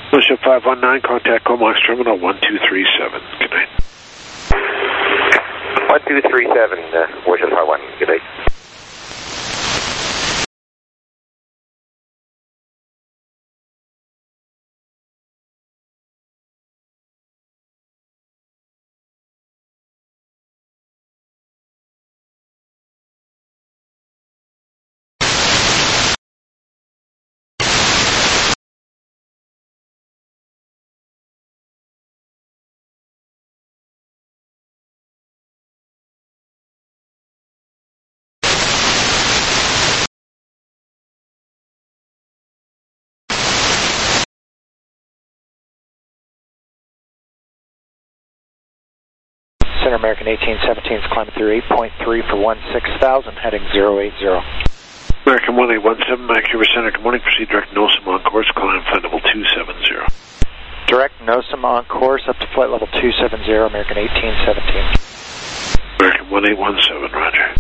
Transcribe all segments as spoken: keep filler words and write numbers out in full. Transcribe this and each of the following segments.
Worship five one nine, contact Comox Terminal one two three seven. Good night. one two three seven, uh, Worship five one, good night. Center American eighteen seventeen is climbing through eight point three for one six thousand, heading zero eight zero. American one eight one seven, Vancouver Center, good morning. Proceed direct NOSAM on course, climb flight level two seven zero. Direct NOSAM on course up to flight level two seven zero, American eighteen seventeen. American one eight one seven, roger.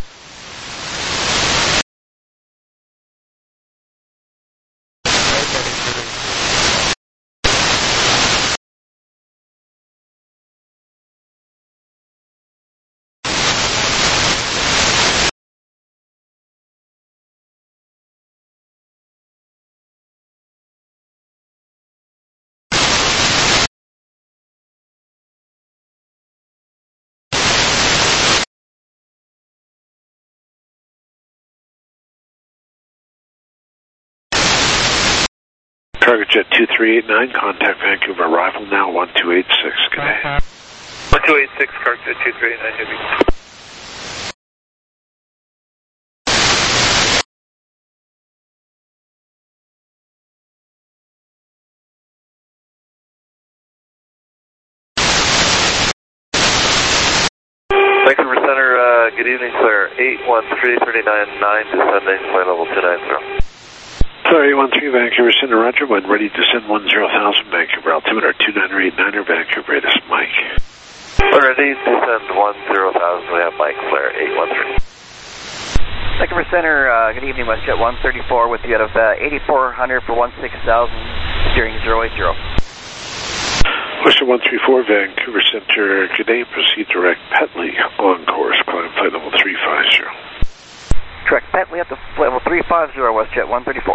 Target Jet two three eight nine, contact Vancouver, arrival now one two eight six, good day. one two eight six, Target Jet two three eight nine, heavy. Vancouver Center, uh, good evening, clear eight one three three nine nine, descending flight level two nine zero. Clear eight one three, Vancouver Center, roger. When ready to send one zero thousand, Vancouver altimeter two nine eight nine, Vancouver, this is Mike. Ready to send one zero thousand, we have Mike, clear eight one three. Vancouver Center, uh, good evening, WestJet one thirty-four with you out of uh, eighty-four hundred for one six thousand, steering zero eight zero. WestJet one three four, Vancouver Center, good day. Proceed direct Petley on course, climb flight level three five zero. Correct, Petley up to flight level three five zero, WestJet one thirty-four.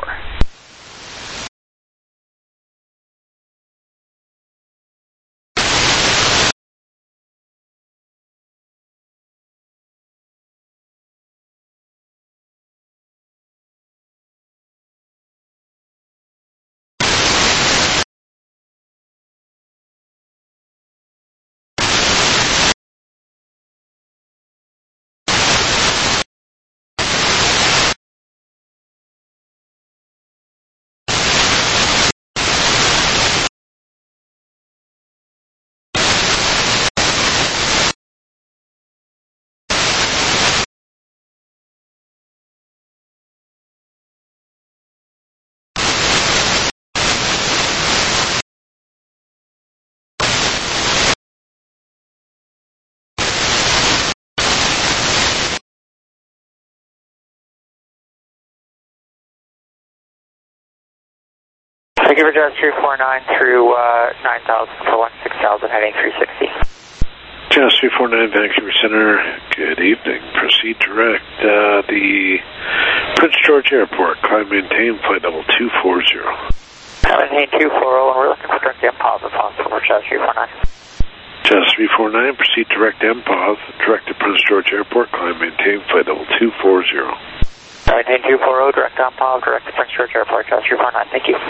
Vancouver Jet three four nine through uh, nine thousand for one six thousand, heading three sixty. Jazz three four nine, Vancouver Center, good evening. Proceed direct. Uh, the Prince George Airport, climb maintain flight level two four zero. Maintain two four zero, and we're looking for direct M P O S if possible for Jazz three four nine. Jazz three four nine, proceed direct M P O S, direct to Prince George Airport, climb maintain flight level two four zero. Maintain two four zero, direct M P O S, direct to Prince George Airport, Jazz three four nine, thank you.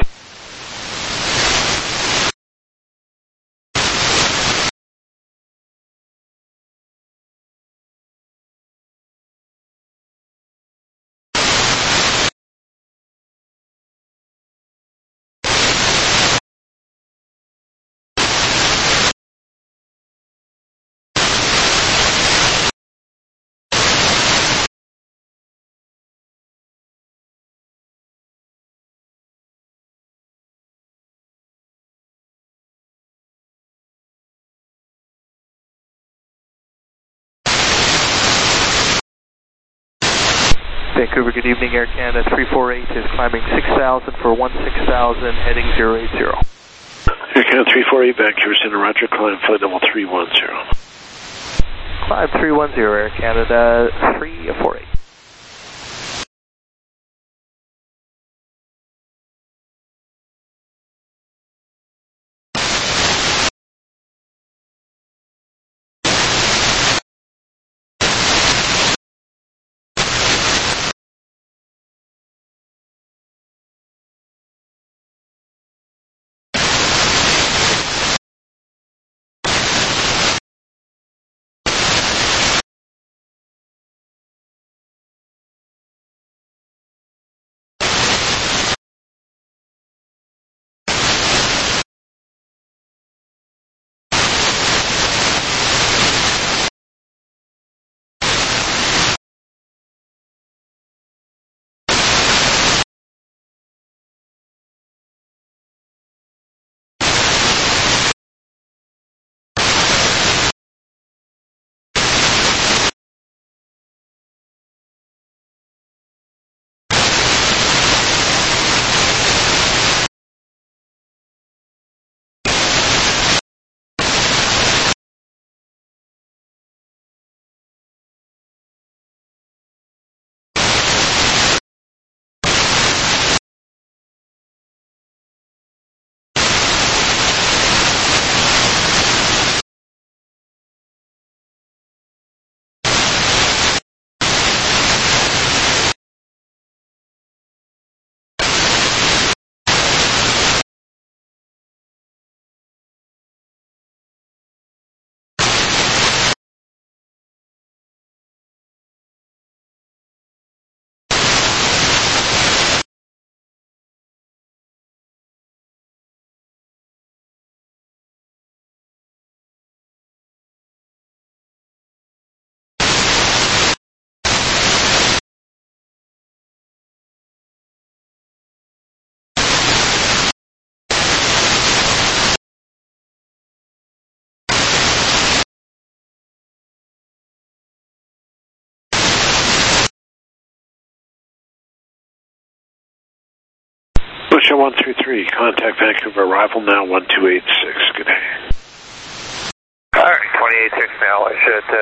Vancouver, good evening, Air Canada three four eight is climbing six thousand for one six thousand, heading zero eight zero. Air Canada three four eight, Vancouver Center, roger, climb flight level three one zero. Climb three one zero, Air Canada three four eight. Busha one three three, contact Vancouver, arrival now one two eight six, good day. Alright, twenty eight six now, I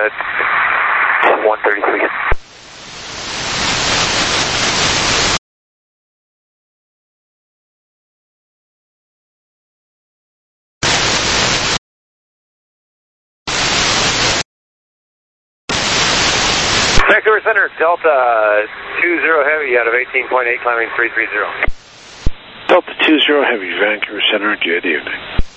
should uh, one thirty-three. Vancouver Center, Delta two zero Heavy out of eighteen point eight, climbing three three zero. Delta two zero Heavy, Vancouver Center, good evening.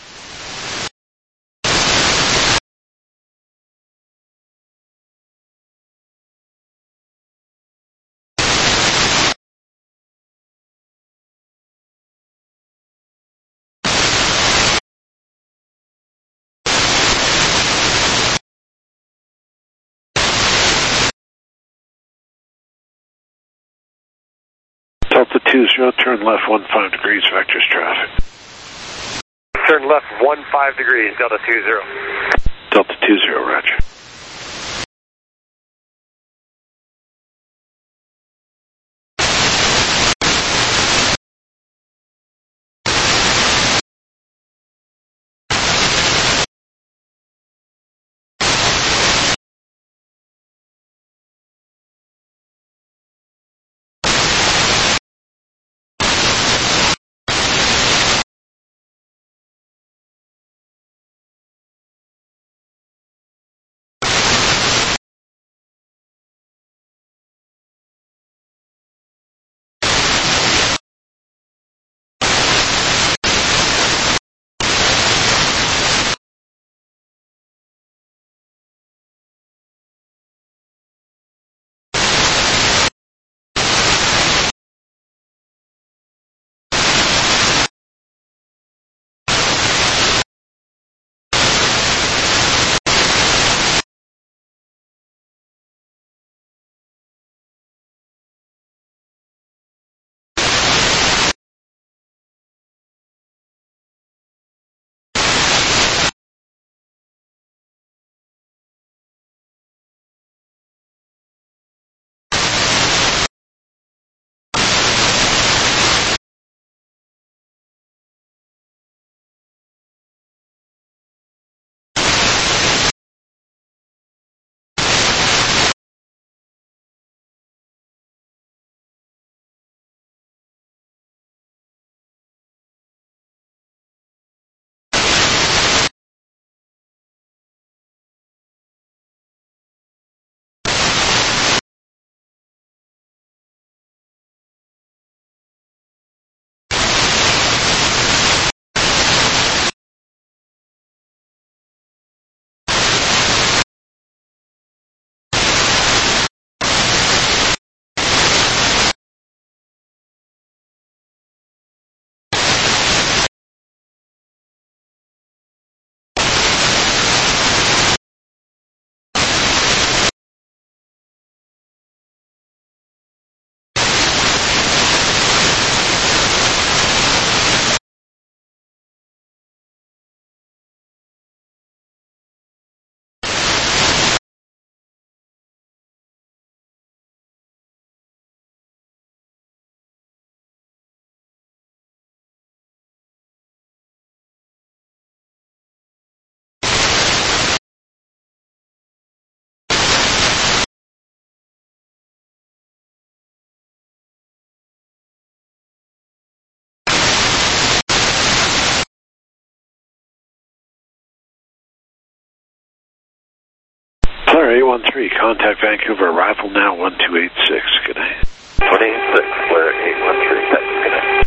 Delta two zero, turn left one five degrees, vectors traffic. Turn left one five degrees, Delta two zero. Delta two zero, roger. Flare eight one three, contact Vancouver, arrival now one two eight six, good day. one eight six, Flare eight one three, thanks, good day.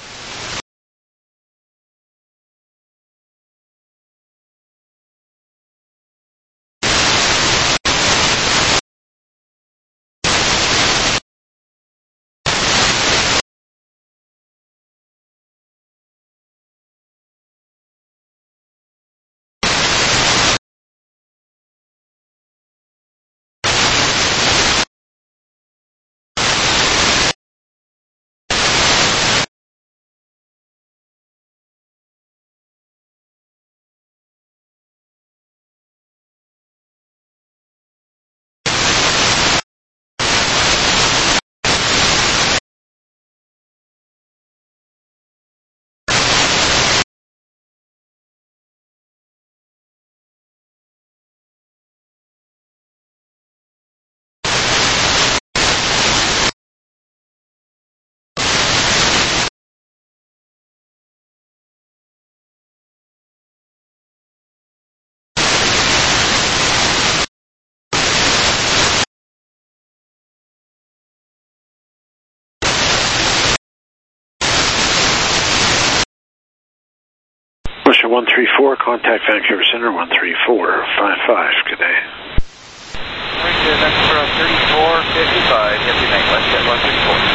Russia one three four, contact Vancouver Center one three four five five, good day. Roger, Vancouver thirty-four fifty-five, Deputy Night WestJet one three four.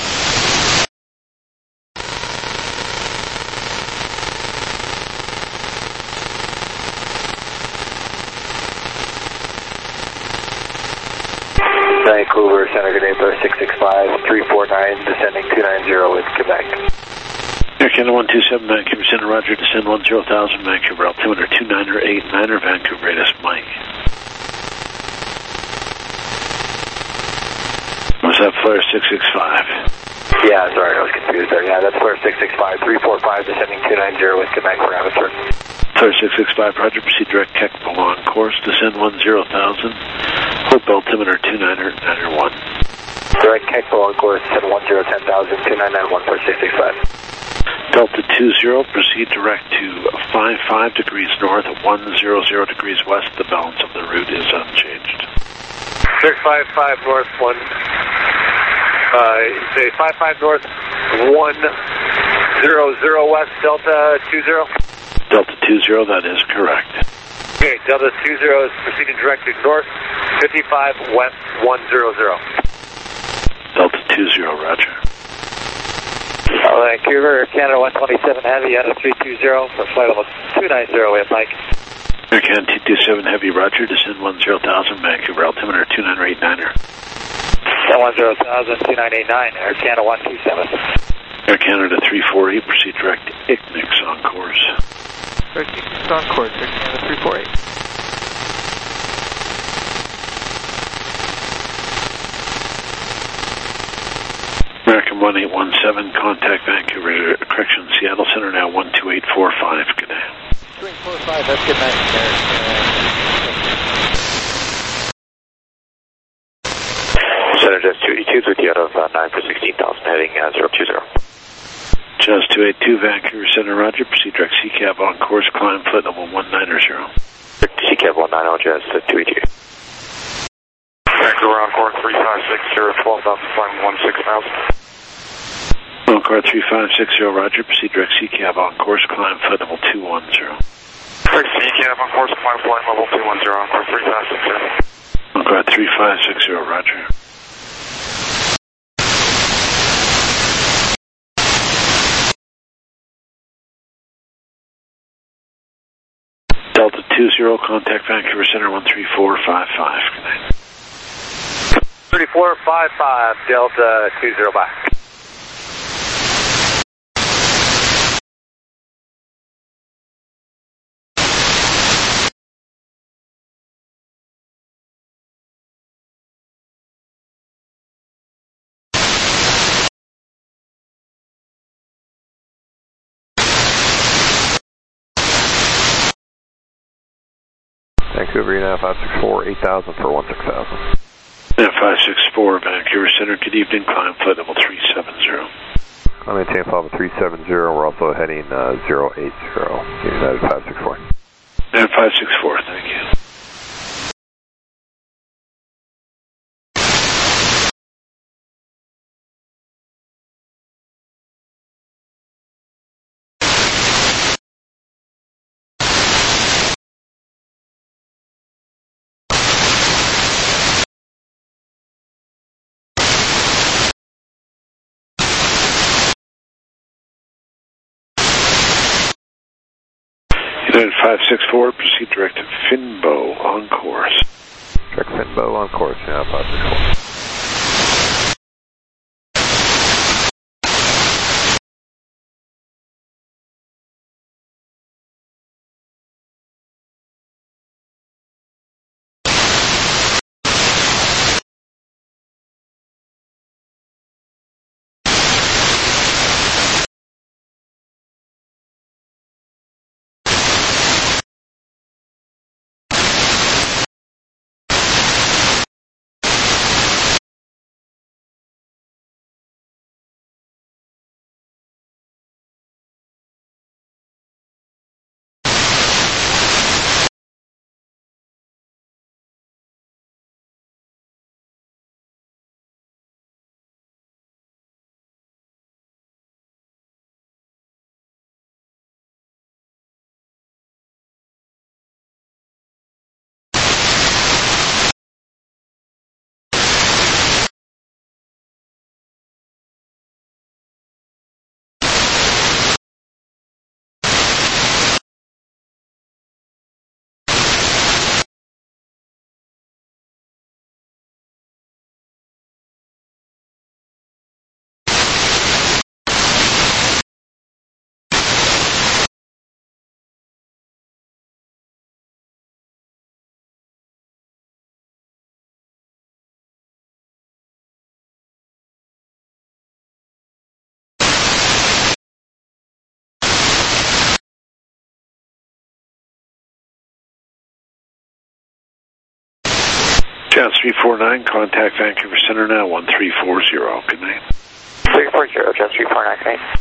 Vancouver Center, good day, Flare six six five, three four nine, descending two nine zero with Quebec. Air Canada one two seven, Vancouver Center, roger, descend one zero thousand, Vancouver, altimeter two niner eight niner, Vancouver, radius Mike. Was that Flare six six five? Yeah, sorry, I was confused there. Yeah, that's Flare six six five, three four five, descending two nine zero with Quebec for Abbotsford. Flare six six five, roger, proceed direct technical on course, descend one zero thousand, hold altimeter two niner niner one. Direct technical on course, descend one zero ten thousand, two nine nine one, Flare six six five. Delta two zero, proceed direct to five five degrees north, one zero zero degrees west. The balance of the route is unchanged. six five five north, one, uh, say five five north, one zero zero west, Delta two zero. Delta two zero, that is correct. Okay, Delta two zero is proceeding direct to north, fifty-five west, one zero zero. Delta two zero, roger. Uh, Vancouver, Canada one twenty-seven Heavy out of three two zero for flight level two nine zero with Mike. Air Canada two two seven Heavy, roger, descend one zero thousand, Vancouver, altimeter two niner eight niner. one zero thousand, two nine eight nine, Air Canada one two seven. Air Canada three four eight, proceed direct to I C N I X on course. It's on course, Air Canada three four eight. American one eight one seven, contact Vancouver, correction, Seattle Center now one two eight four five, good day. two eight four five, that's good night. Center Jazz two eighty-two with you out of uh, nine for sixteen thousand, heading uh, zero two zero. Jazz two eighty-two, Vancouver Center, roger, proceed direct C CAB on course, climb flight level one niner zero. C CAB one nine zero, Jazz two eighty-two. Vancouver on course three five six zero, twelve thousand, flying one six thousand. On course three five six zero, roger, proceed direct C CAB on course, climb flight level two one zero. Direct C CAB on course, climb flight level two one zero, on course three five six zero. On course three five six zero, roger. Delta two zero, contact Vancouver Center one three four five five, good night. thirty-four five five, Delta two zero, bye. Vancouver, you now five six four, eight thousand for one six thousand. Yeah, five six four, Vancouver Center, good evening, climb flight level three seven zero. I'm maintain flight level three seven zero, we're also heading uh, zero eight zero, United five six four. Yeah, five six four, thank you. United five six four, proceed direct to Finbo on course. Direct Finbo on course, now five six four. Jazz three four nine, contact Vancouver Center now, one three four zero. Good night. three four zero, Jazz three four nine, good night.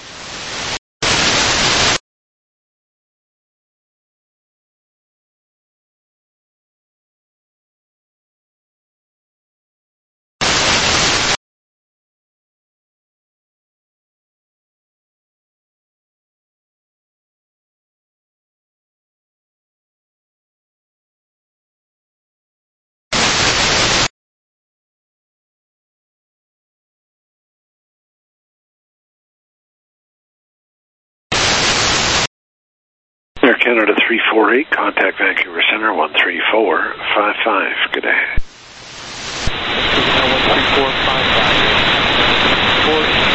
Air Canada three four eight, contact Vancouver Center, one three four five five. Good day. one three four five five. Four.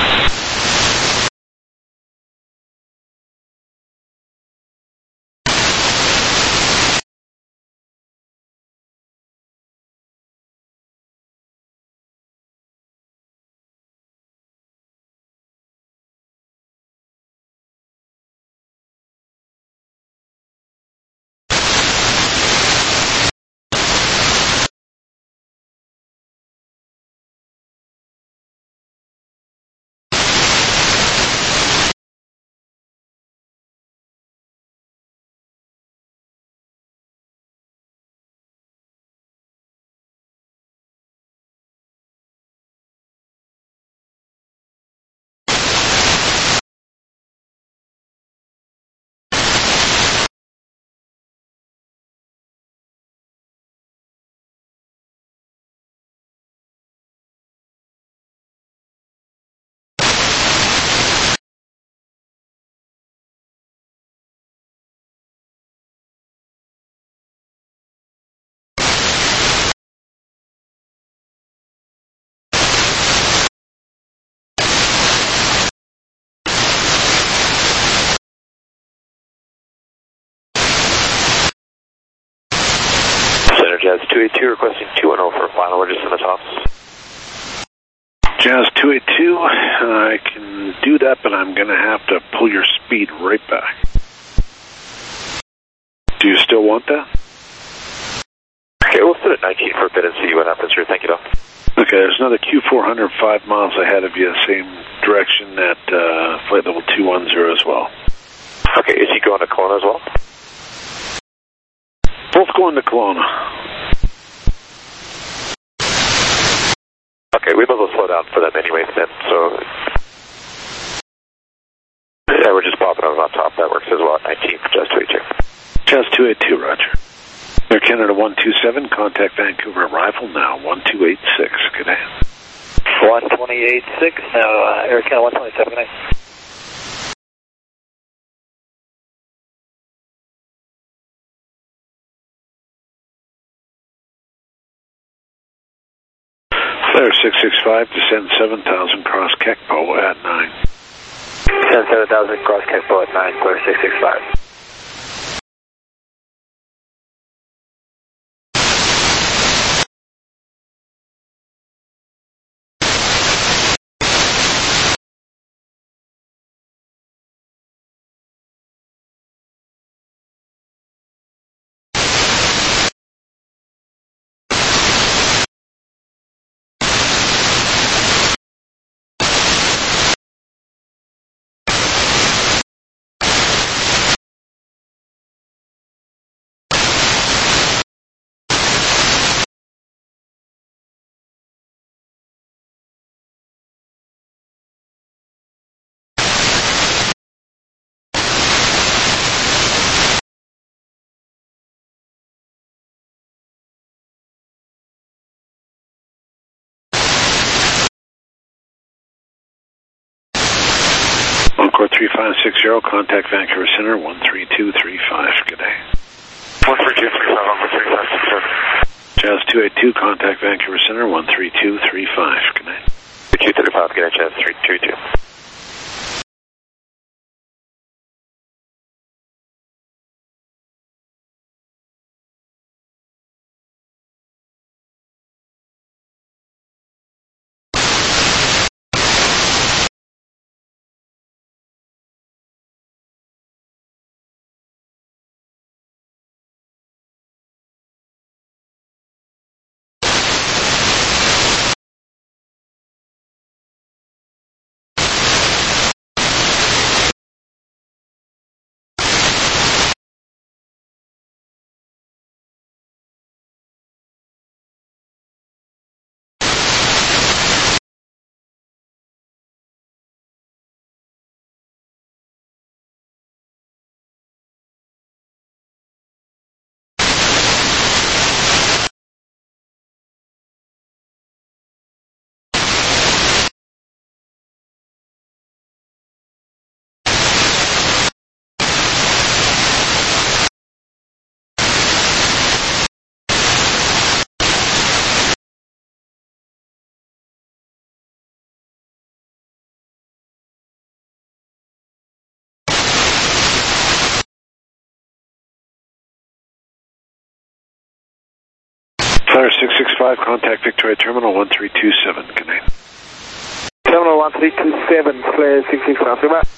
Jazz two eight two requesting two one zero for a final. We're just in the tops. Jazz two eight two, I can do that, but I'm going to have to pull your speed right back. Do you still want that? Okay, we'll sit at nineteen for a bit and see what happens here. Thank you, though. Okay, there's another Q four hundred five miles ahead of you, same direction at uh, flight level two one zero as well. Okay, is he going to Kelowna as well? Both going to Kelowna. Okay, we might as well slow down for them anyways then, so... Yeah, we're just popping out on top. That works as well at nineteen for Jazz two eight two. Jazz two eight two, roger. Air Canada one two seven, contact Vancouver arrival now, one two eight six, good day. one twenty-eight six, now uh, Air Canada one twenty-seven, good night. Flare six six five, descend seven thousand, cross Kekpo at nine. Descend seven thousand, cross Kekpo at nine, clear six six five. Encore three five six zero, contact Vancouver Center, one three two three five, good day. one three two three five, one three five six zero. Jazz two eight two, contact Vancouver Center, one three two three five, good night. two three five, good night, Jazz three two two. Flare six six five, contact Victoria Terminal, one three two seven, good night. Terminal one three two seven, Flare six six five, goodbye.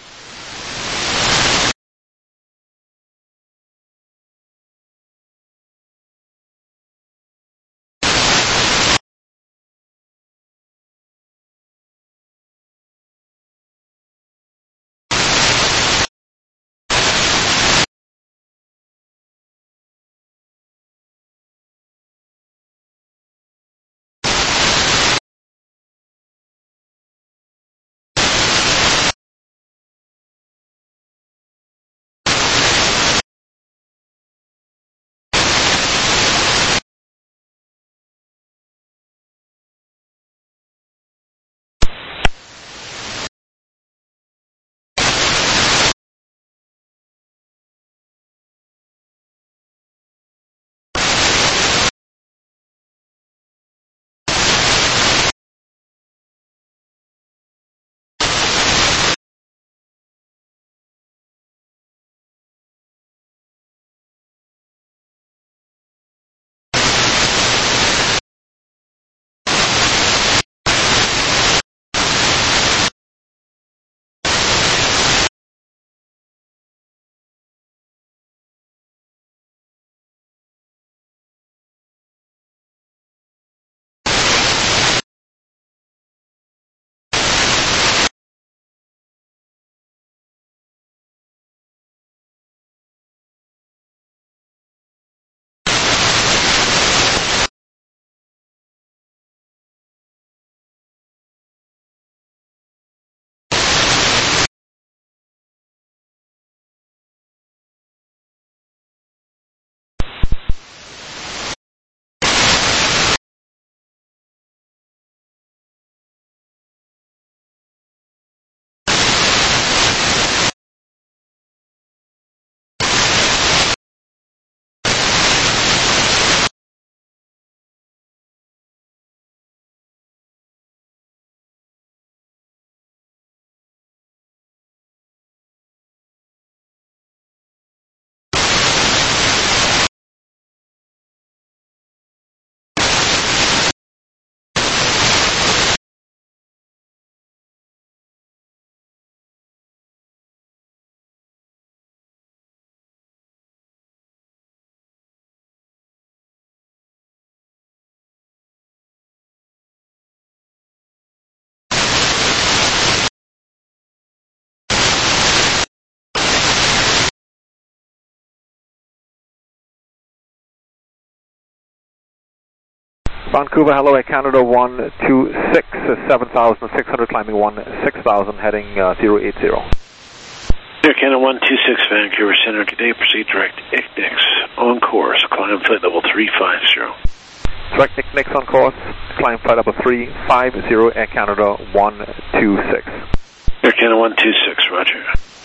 Vancouver, hello, Air Canada one two six, seven thousand six hundred, climbing one six thousand, heading uh, zero eight zero. Air Canada one two six, Vancouver Center, good day, proceed direct I C N I C, on course, climb flight level three five zero. Direct I C N I C on course, climb flight level three five zero, Air Canada one two six. Air Canada one two six, roger.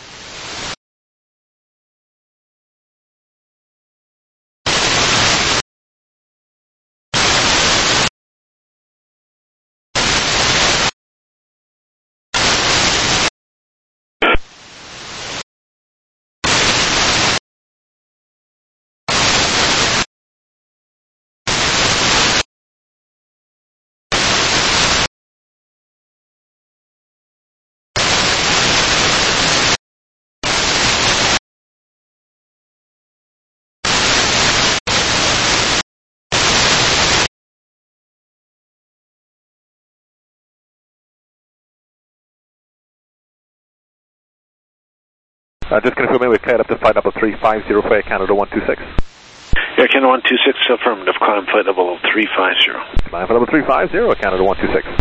Uh, just confirming we cleared up to flight level three five zero for Air Canada one two six. Air Canada one two six, affirmative, climb flight level three five zero. Climb flight level three five zero, Air Canada one two six.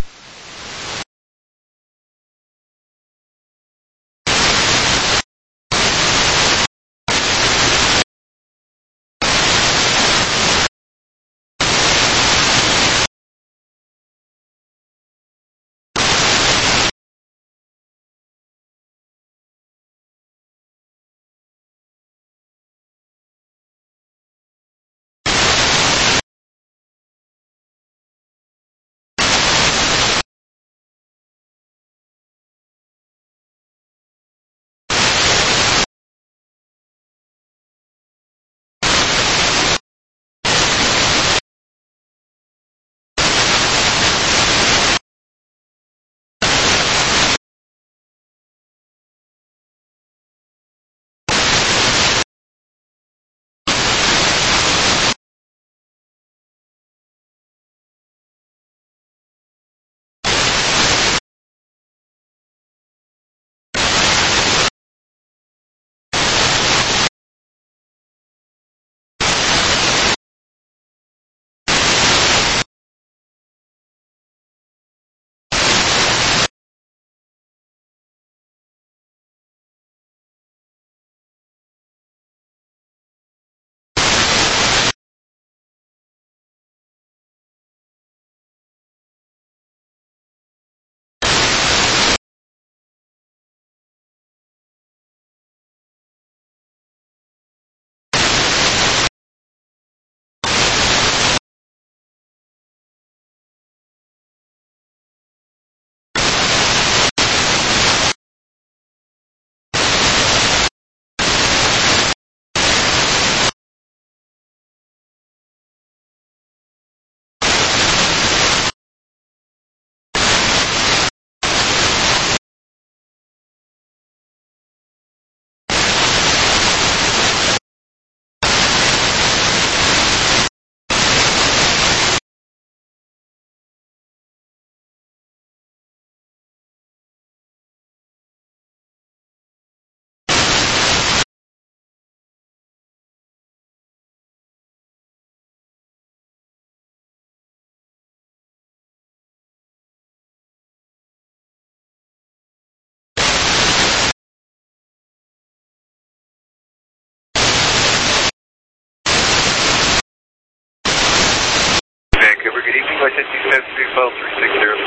Vancouver, good evening, Washington two seven three, twelve three six zero.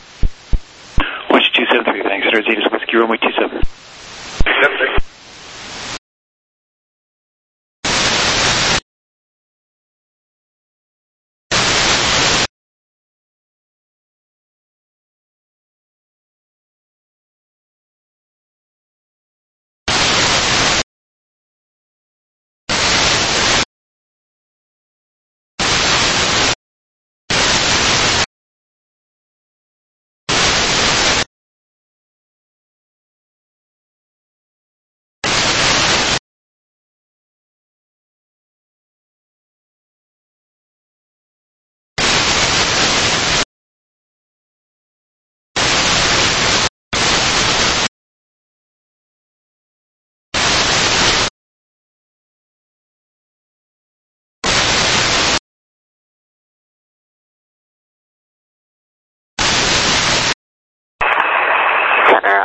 Washington two seven three, thanks, Zeta Whiskey Runway two seven. two seven three.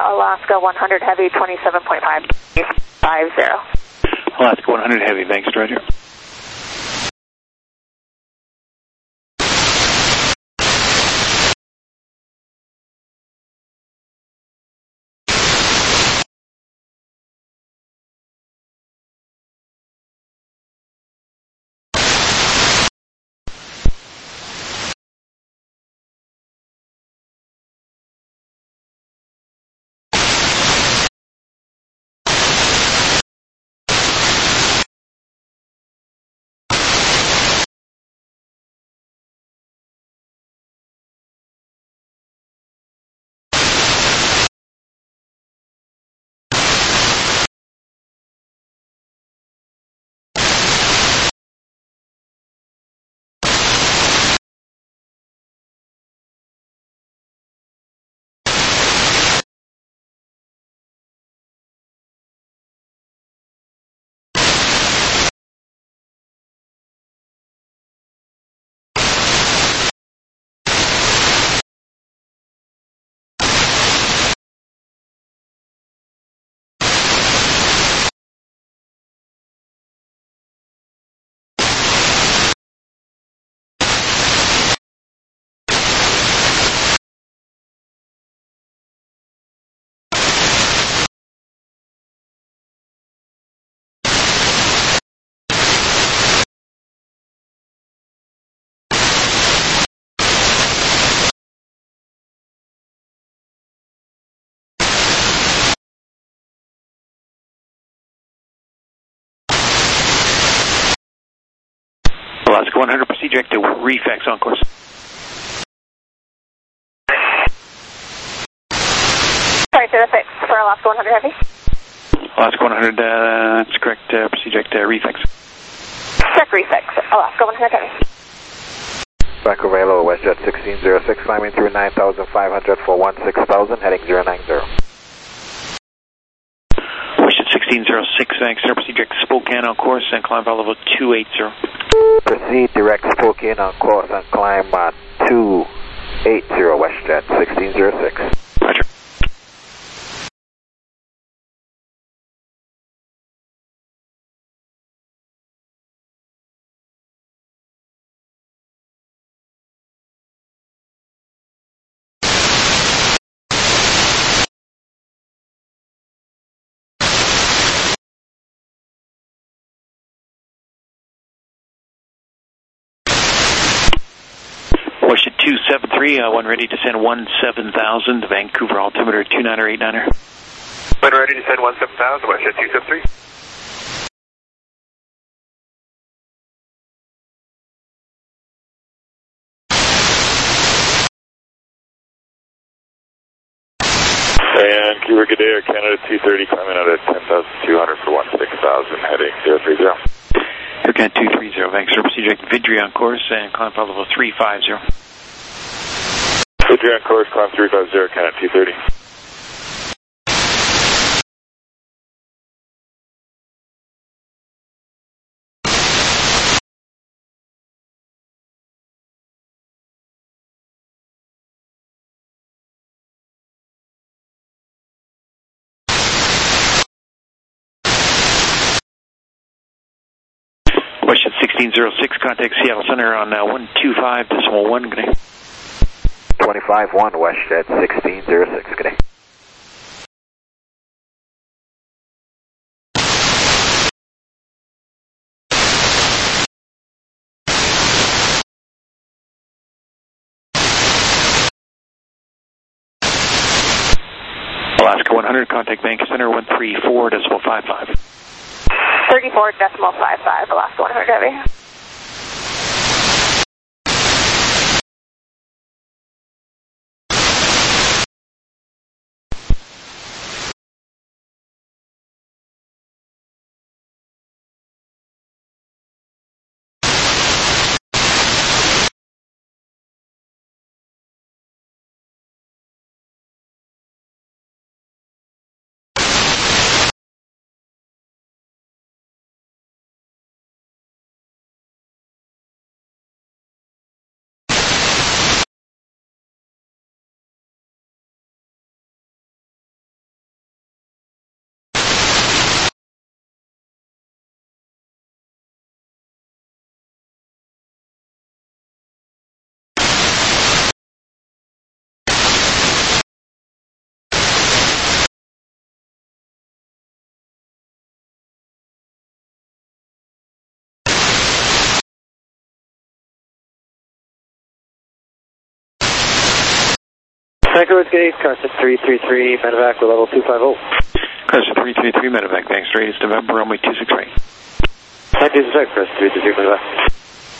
Alaska one hundred Heavy, twenty-seven point five five zero. Alaska one hundred Heavy, thanks, Roger. Alaska one hundred, proceed direct to reflex on course. Sorry, say the fix for Alaska one hundred Heavy. Alaska one hundred, uh, that's correct, uh, proceed direct to reflex. Check reflex, Alaska one hundred Heavy. Vancouver Hello, WestJet sixteen oh six, climbing through nine thousand five hundred for one six thousand, heading zero nine zero. WestJet sixteen oh six, thanks, sir, proceed direct to Spokane on course and climb by level two eighty. Proceed direct Spokane on course and climb uh, two eighty, WestJet sixteen oh six. Roger. WestJet two seven three, uh, one ready to send one seven thousand, Vancouver altimeter two niner eight niner. When ready to send one seven thousand, WestJet two seven three. Vancouver, good day, Air Canada two thirty, climbing out at ten thousand two hundred for one six thousand, heading zero three zero. Air Canada two three zero, thanks, sir, proceed direct to Vidri on course and climb by level three five zero. Vidri on course, climb three five zero, Canada two thirty. WestJet sixteen oh six, contact Seattle Center on uh, one two five decimal one, good day. twenty-five one, WestJet sixteen oh six, good day. Alaska one hundred, contact Bank Center one three four decimal five five. thirty-four decimal five five, Alaska one hundred Heavy. Vancouver Gate, Carson three three three, medevac with level two five zero. Carson three three three, medevac, thanks. Radius November, runway two six right. Thank you, sir. Carson three three three, medevac.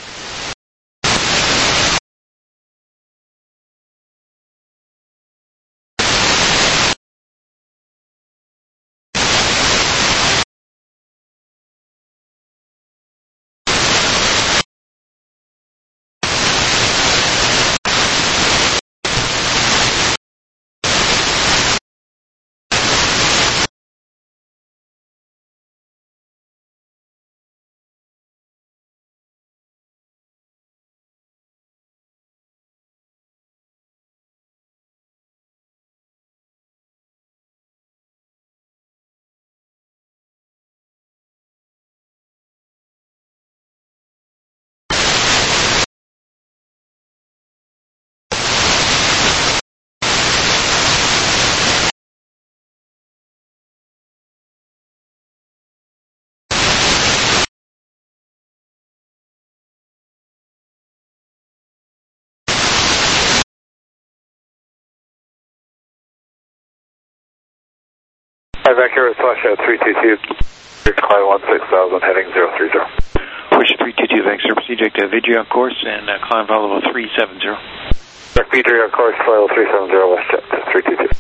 Hi, Vancouver, Flash out three two two, climb one six thousand, heading zero three zero. Push three two two, thanks, sir. Proceed to Vidri on course and uh, climb level three seven zero. Dark Vidri on course, level three seven zero, WestJet three two two.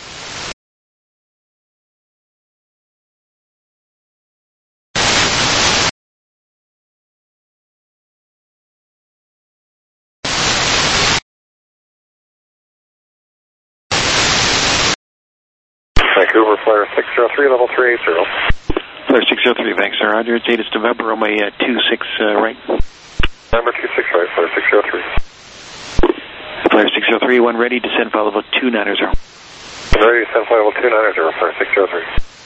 Vancouver, Flyer six zero three, level three eight zero. Flyer six zero three, thanks, sir. Roger, it's Radius November, runway uh, two six uh, right. Number two six right, Flyer six zero three. Flyer six zero three, one ready, descend flight level two nine zero. Ready, descend flight level two nine zero, Flyer six zero three.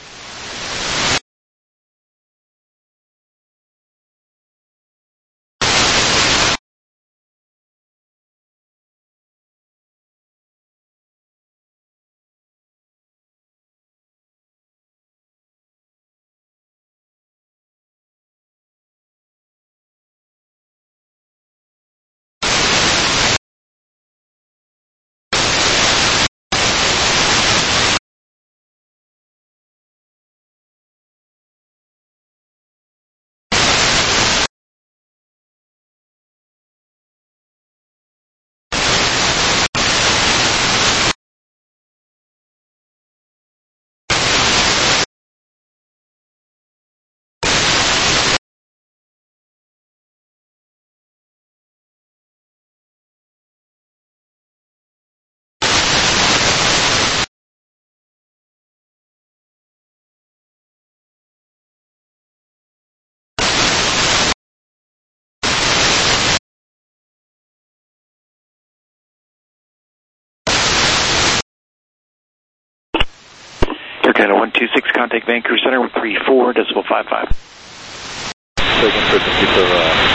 Canada one two six, contact Vancouver Center with three four decimal five five. So again, for computer,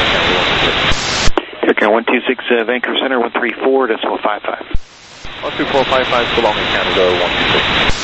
uh, Air Canada one two six, uh, Vancouver Center one three four decimal five five. one two four five five, so long in Canada one two six.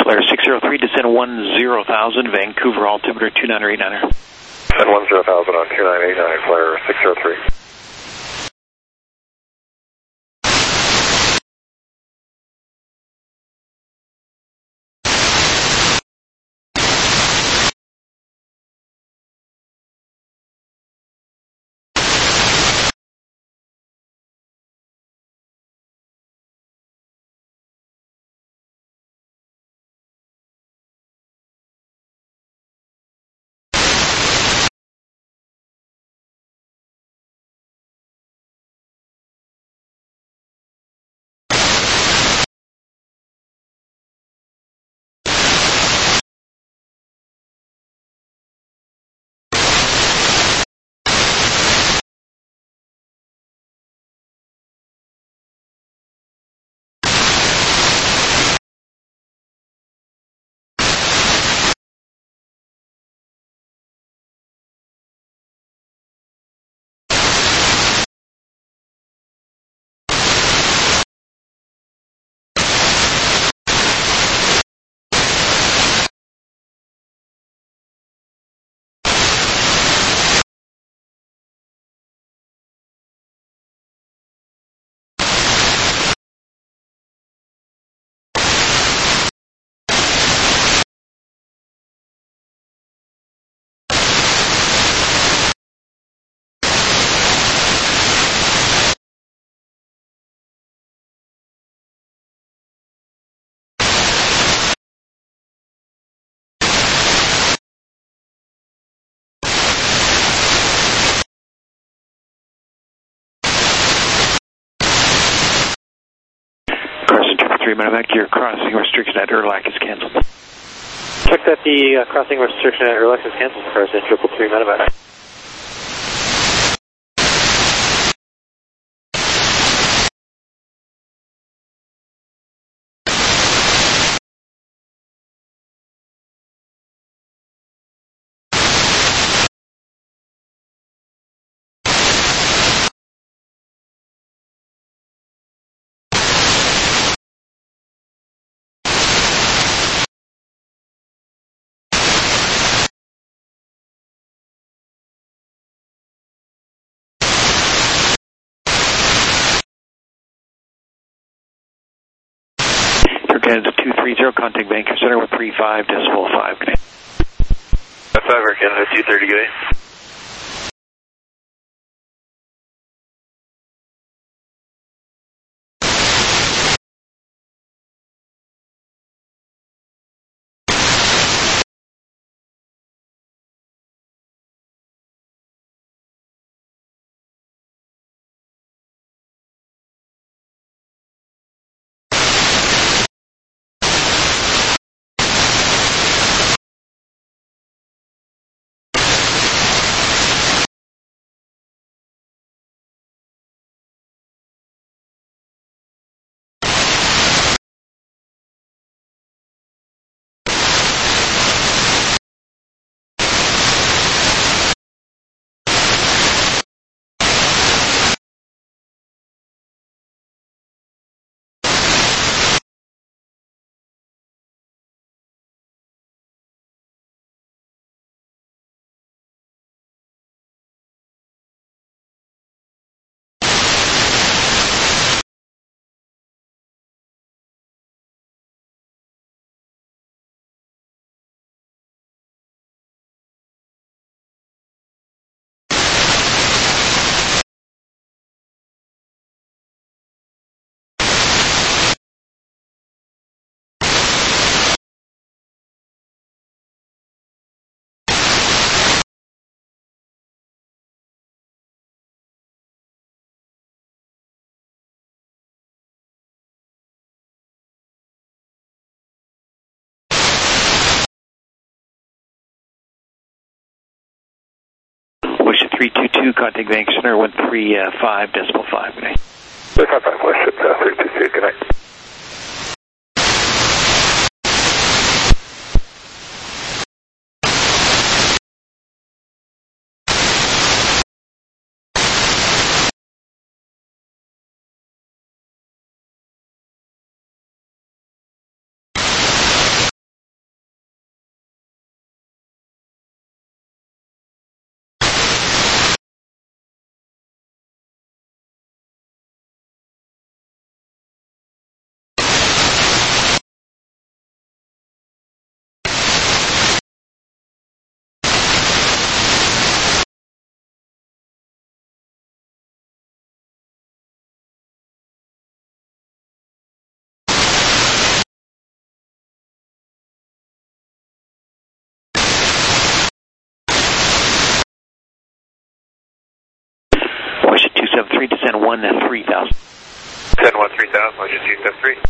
Flare six zero three, descend one zero thousand, Vancouver altimeter two nine eight nine. Descend one zero thousand on two nine eight nine, Flare six zero three. three Medevac, your crossing restriction at Erlac is canceled. Check that the uh, crossing restriction at Erlac is canceled, Carson, triple three Medevac. Canada two three zero, contact Vancouver Center with three five decimal five. Good day. five Air Canada two thirty, good day. Wish three two two, contact Vancouver Center with three five decimal five. Good day. three five five, Wish at uh, three two two, good night. seven three, descend one three thousand. Descend one three thousand, Motion two seven three.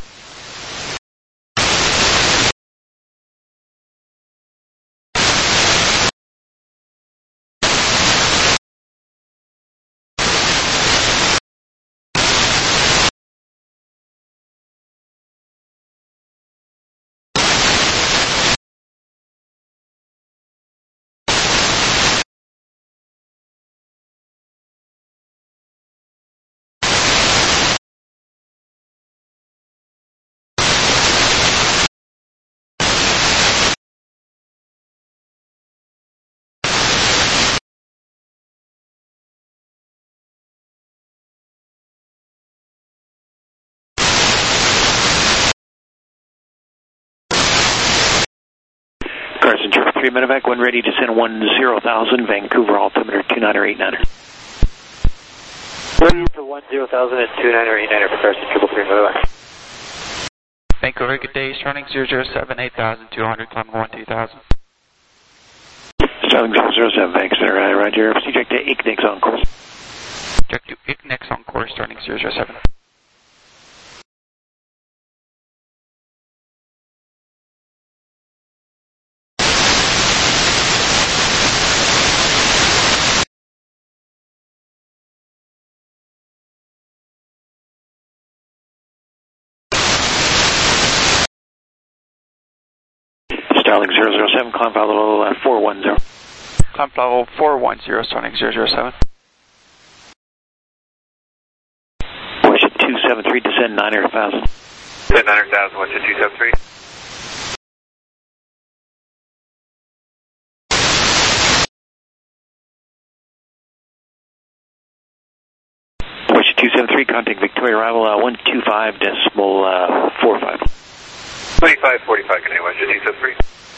Carson, Trevor three, Medevac, one ready to send one zero thousand, Vancouver altimeter two nine eight nine. One for one zero thousand and two nine eight nine for Carson, triple three, Medevac. Vancouver, good day, Starlink zero zero seven, eight thousand two hundred, climbing one two thousand. Starlink zero zero seven, Vanc Center, uh, Roger, subject to I C N I X on course. Subject to I C N I X on course, Starlink zero zero seven. Starlink zero zero seven, climb file level uh, four one zero. Climb level four one zero, Starlink zero zero seven. Washington two seven three, descend nine hundred thousand. Descend nine hundred thousand, Washington two seven three. Washington two seven three, contact Victoria, arrival uh, one two five decimal uh, four five. twenty-five forty-five, good day, Washington two seven three.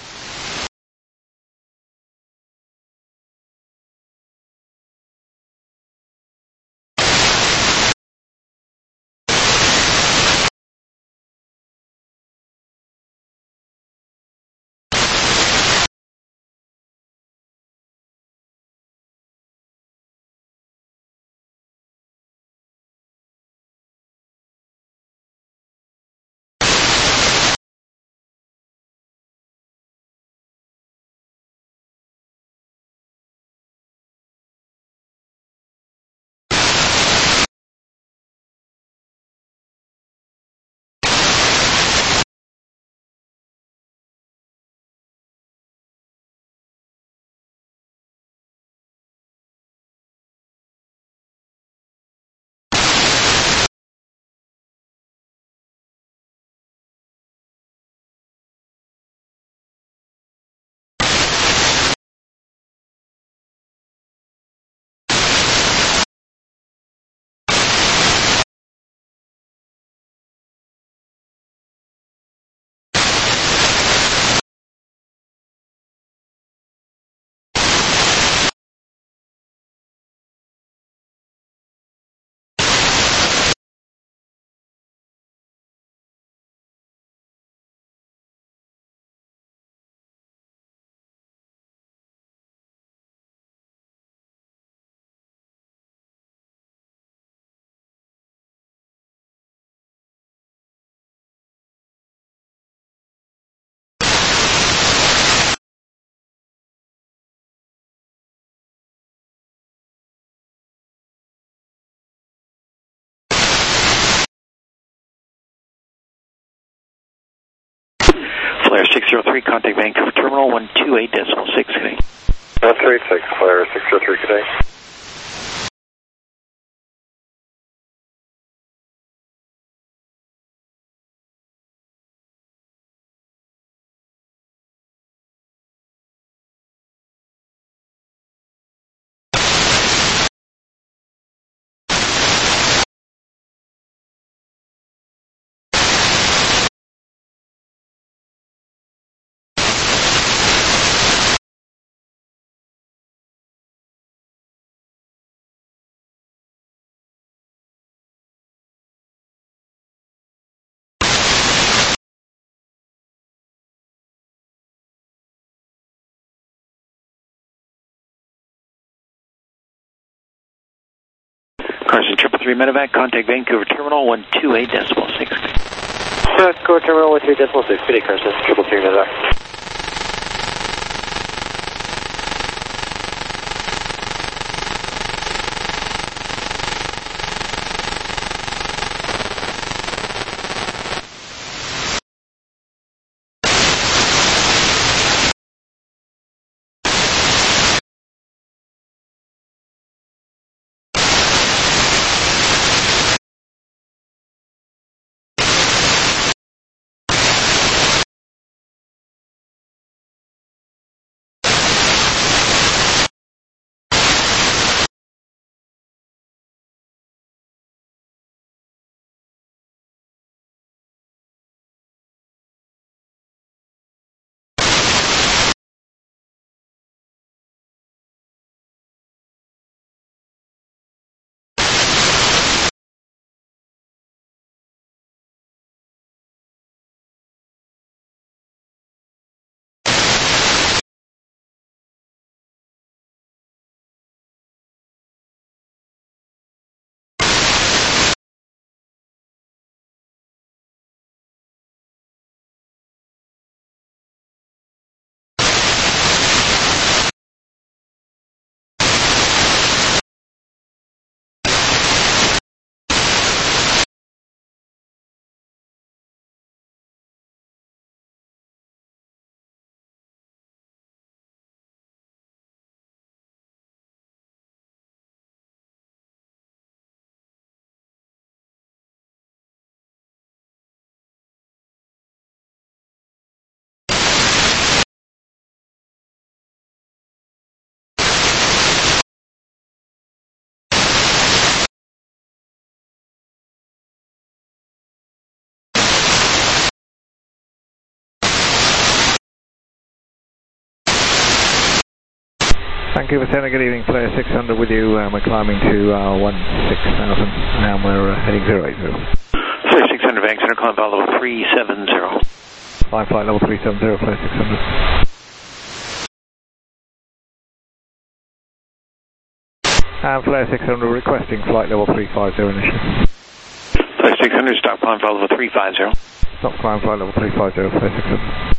Flare six zero three, contact Vancouver Terminal one two eight decimal six, good day. one three eight six, Flare six zero three, good day. Carson triple three medevac, contact Vancouver Terminal one two eight decimal six. Vancouver Terminal one two eight decimal six. Good day, Carson. Triple three medevac. Vancouver Center, good evening, Player six hundred with you. Um, we're climbing to uh, one six thousand and we're uh, heading zero eight zero. Player six hundred, Vancouver Center, climb flight level three seven zero. Climb flight level three seven zero, Player six hundred. And Flare six hundred requesting flight level three five zero initially. Flare six hundred, stop climb flight level three five zero. Stop climb flight level three five zero, Flare six hundred.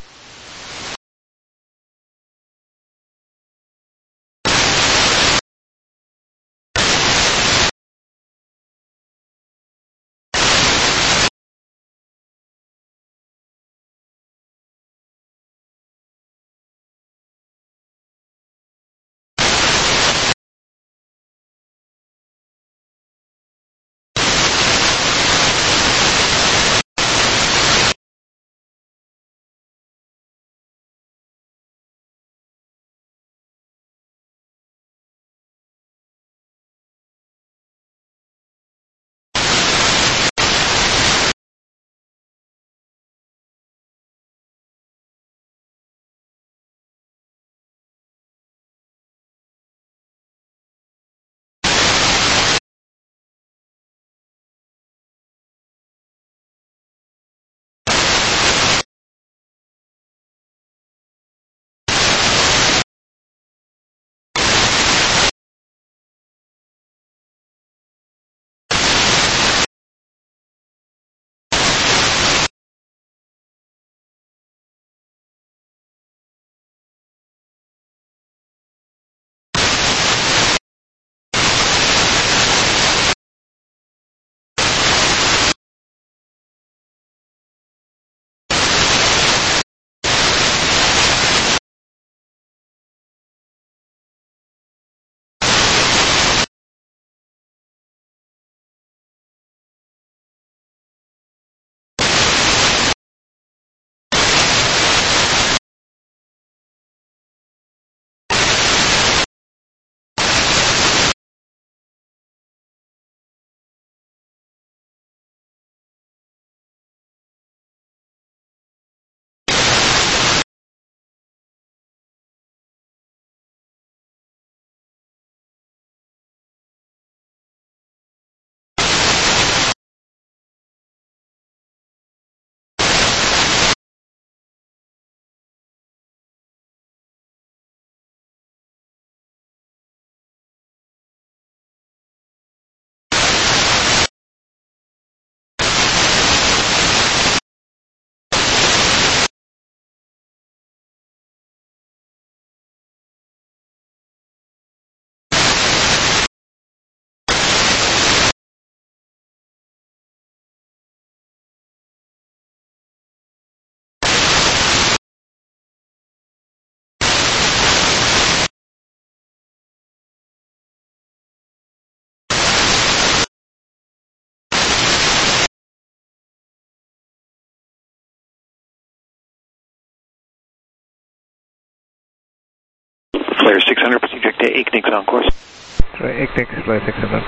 Flare six hundred, proceed direct to Ignix on course. Sorry, Ignix, Flare six hundred.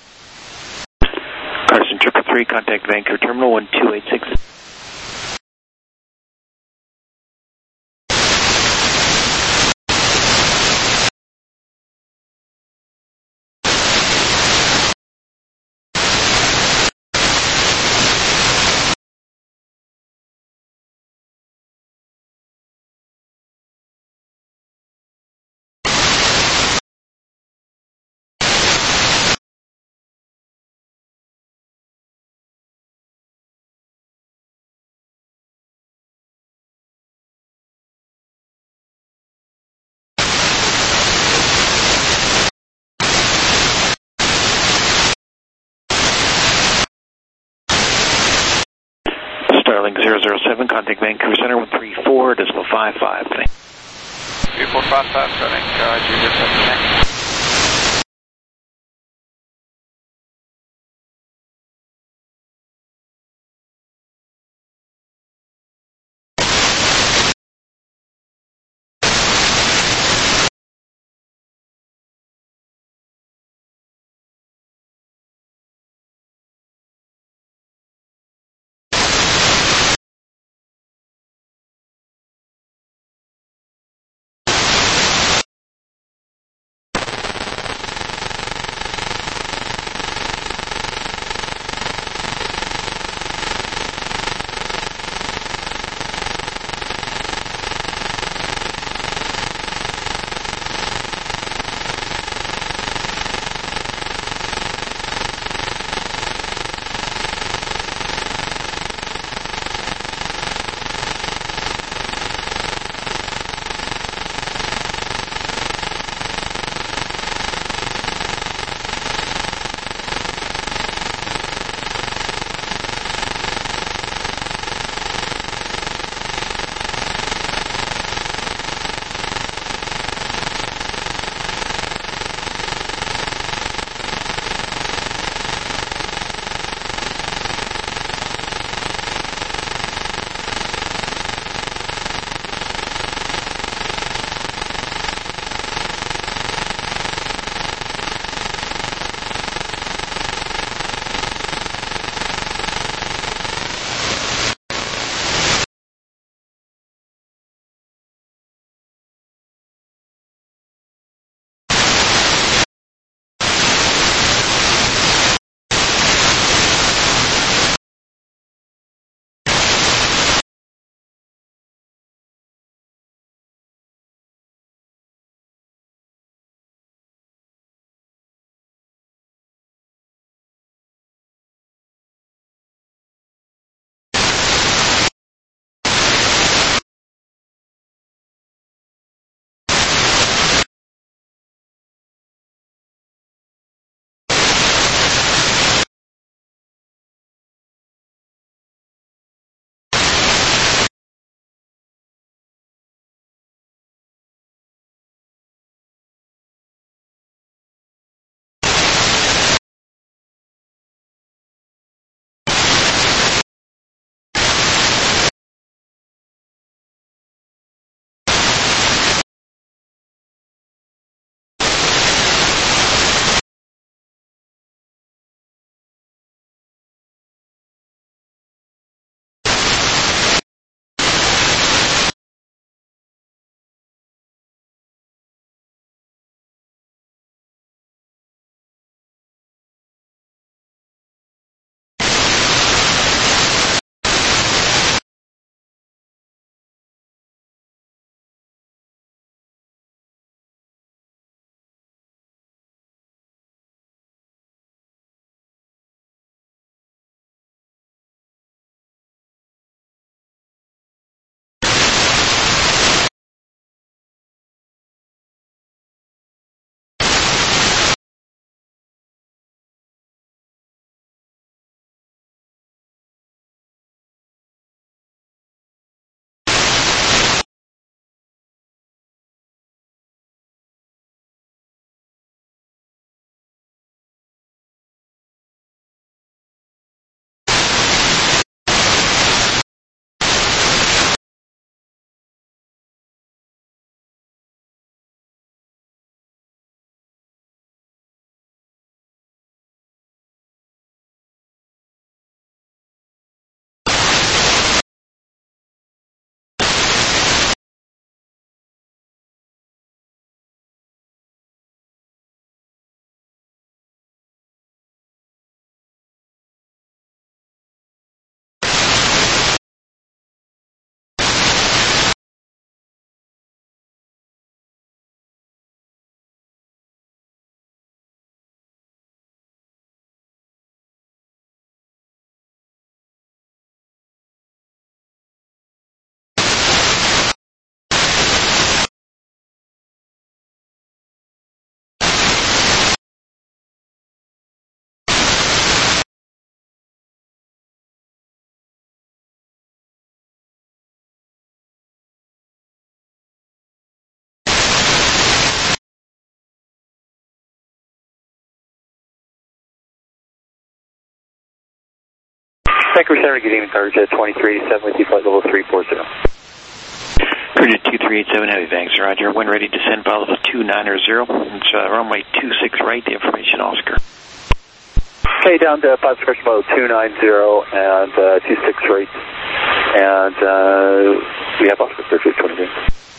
Carson triple three, contact Vancouver Terminal one two eight six. Starlink zero zero seven, contact Vancouver Center one three four decimal five five. three four five five, Starlink uh, zero zero seven connect. Vancouver Center, good evening, Carter Jet twenty-three eighty-seven with you, flight level three four zero. Carter Jet two three eight seven, heavy banks, roger. When ready, descend flight level two nine zero. It's uh, runway two six right, the information, Oscar. Okay, down to five square level two nine zero and uh, two six right. And uh, we have Oscar thirty-two twenty-three.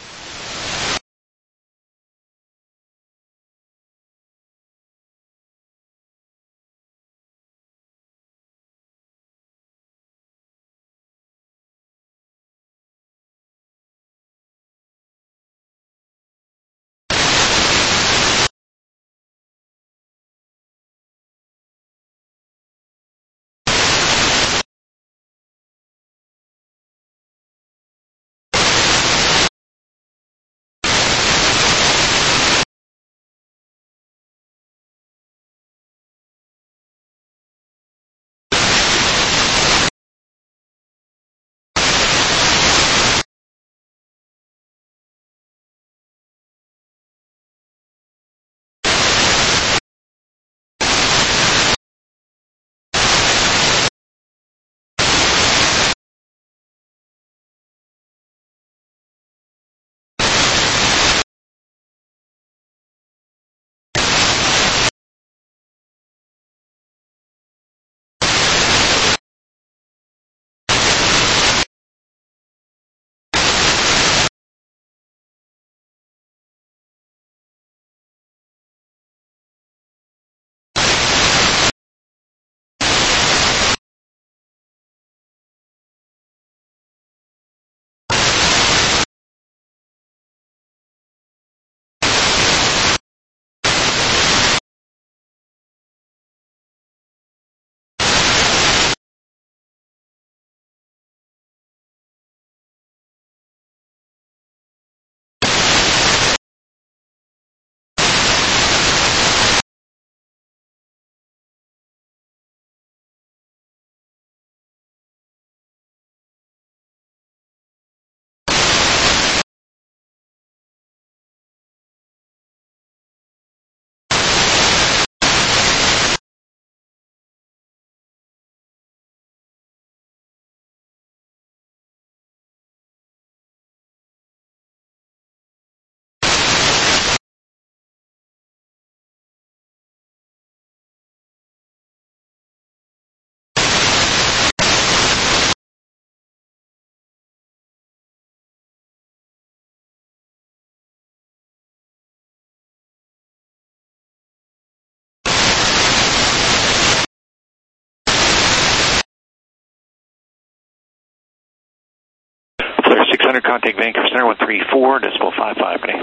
six hundred, contact Vancouver Center, one three four, decimal five five, good day.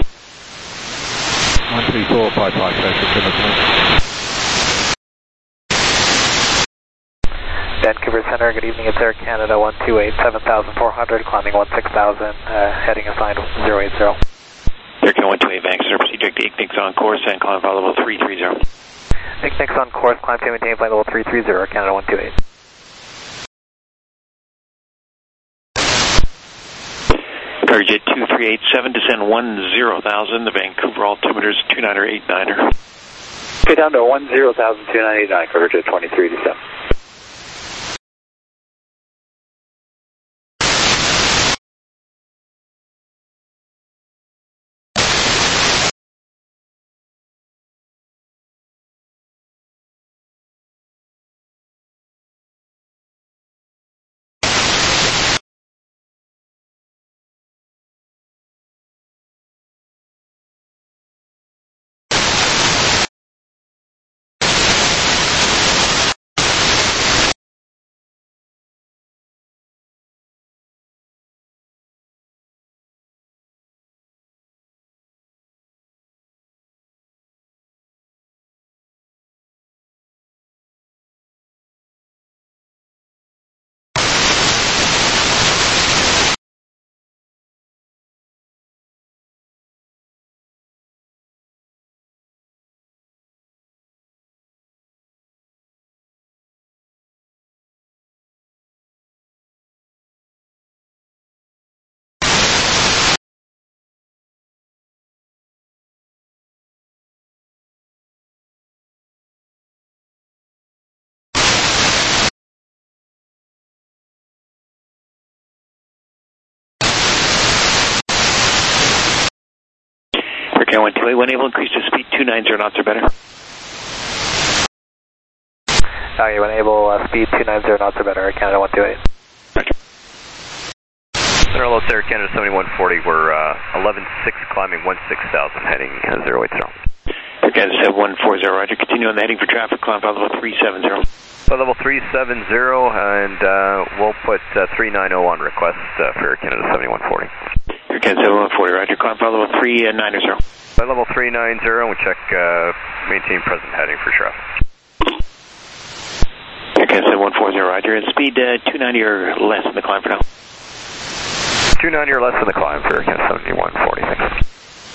one three four five five, Vancouver Center, good evening, it's Air Canada one two eight, seven thousand four hundred, climbing one six thousand, uh, heading assigned zero eight zero. Air Canada one two eight, Vancouver Center, proceed direct to Ignix on course and climb flight level three three zero. Ignix on course, climb to maintain flight level three three zero, Canada one two eight. Carter Jet two three eight seven, descend one zero thousand, the Vancouver altimeter is two nine eight niner. Okay, down to one zero thousand two nine eight nine, Carter Jet twenty-three eighty-seven. Canada one two eight, when able, increase the speed two nine zero knots or better. Okay, when able, uh, speed two nine zero knots or better, Canada one two eight. Center Low Air Canada seventy-one forty, we're uh, eleven six climbing one six thousand, heading uh, zero eight zero. Air Canada seven one four zero, roger. Continue on the heading for traffic, climb level three seven zero. Flight level three seven zero, and uh, we'll put uh, three nine zero on request uh, for Air Canada seventy-one forty. Air Canada seven one forty, roger. Climb level three nine zero. Flight level three nine zero, we check uh, maintain present heading for traffic. Air Canada seven one four zero, roger. And speed uh, two ninety or less in the climb for now. two ninety or less in the climb for Air Canada seventy-one forty, thanks.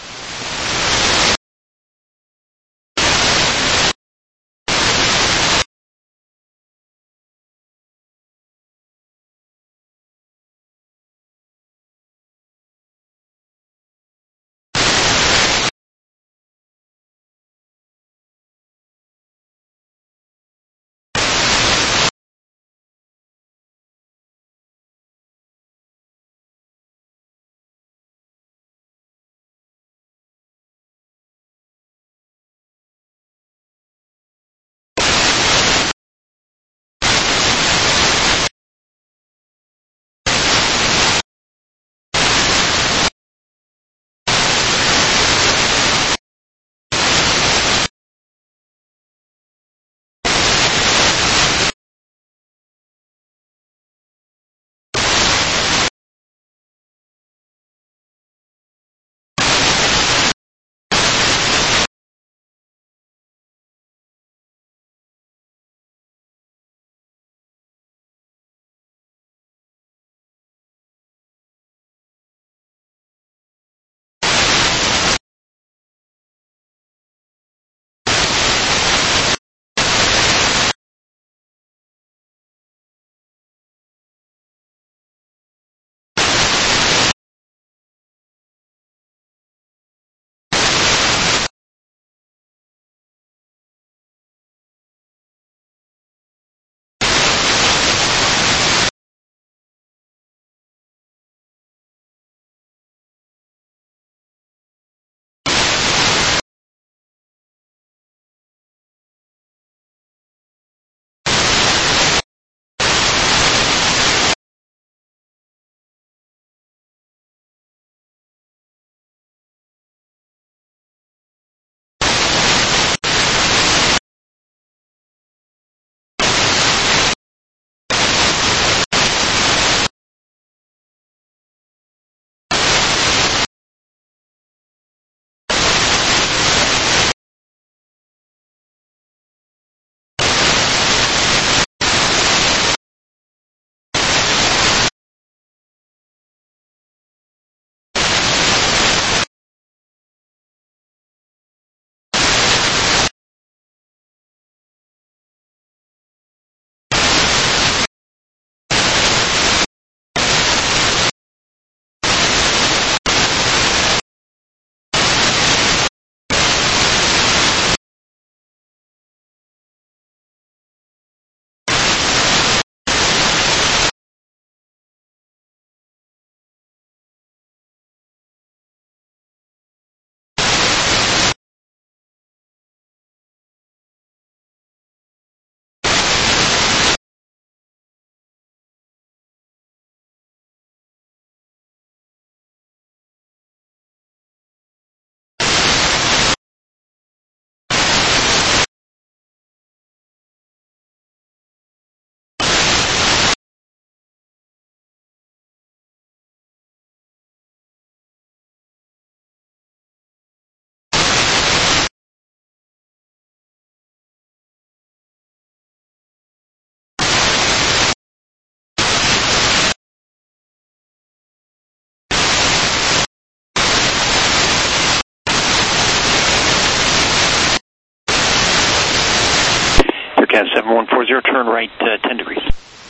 seven one four zero, turn right uh, ten degrees.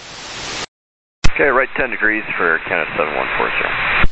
Okay, right ten degrees for Canada seven one four zero.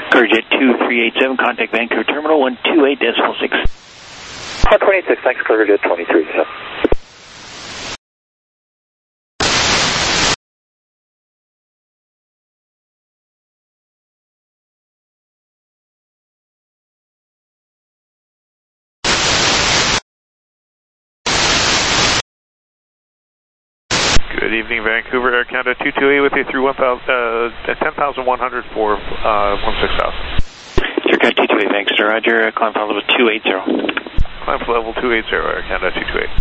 CargoJet two three eight seven, contact Vancouver Terminal one two eight decimal six. one twenty-six, thanks, CargoJet twenty-three seven. Good evening, Vancouver, Air Canada two two eight with you through one thousand, uh, ten thousand one hundred for uh, one six thousand. Air Canada two two eight, thanks, sir. Roger, climb flight level two eight zero. Climb flight level two eight zero, Air Canada two two eight.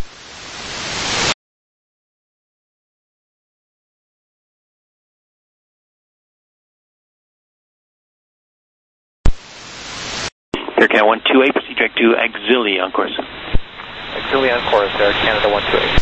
Air Canada one two eight, proceed direct to Auxilia on course. Auxilia on course, Air Canada one two eight.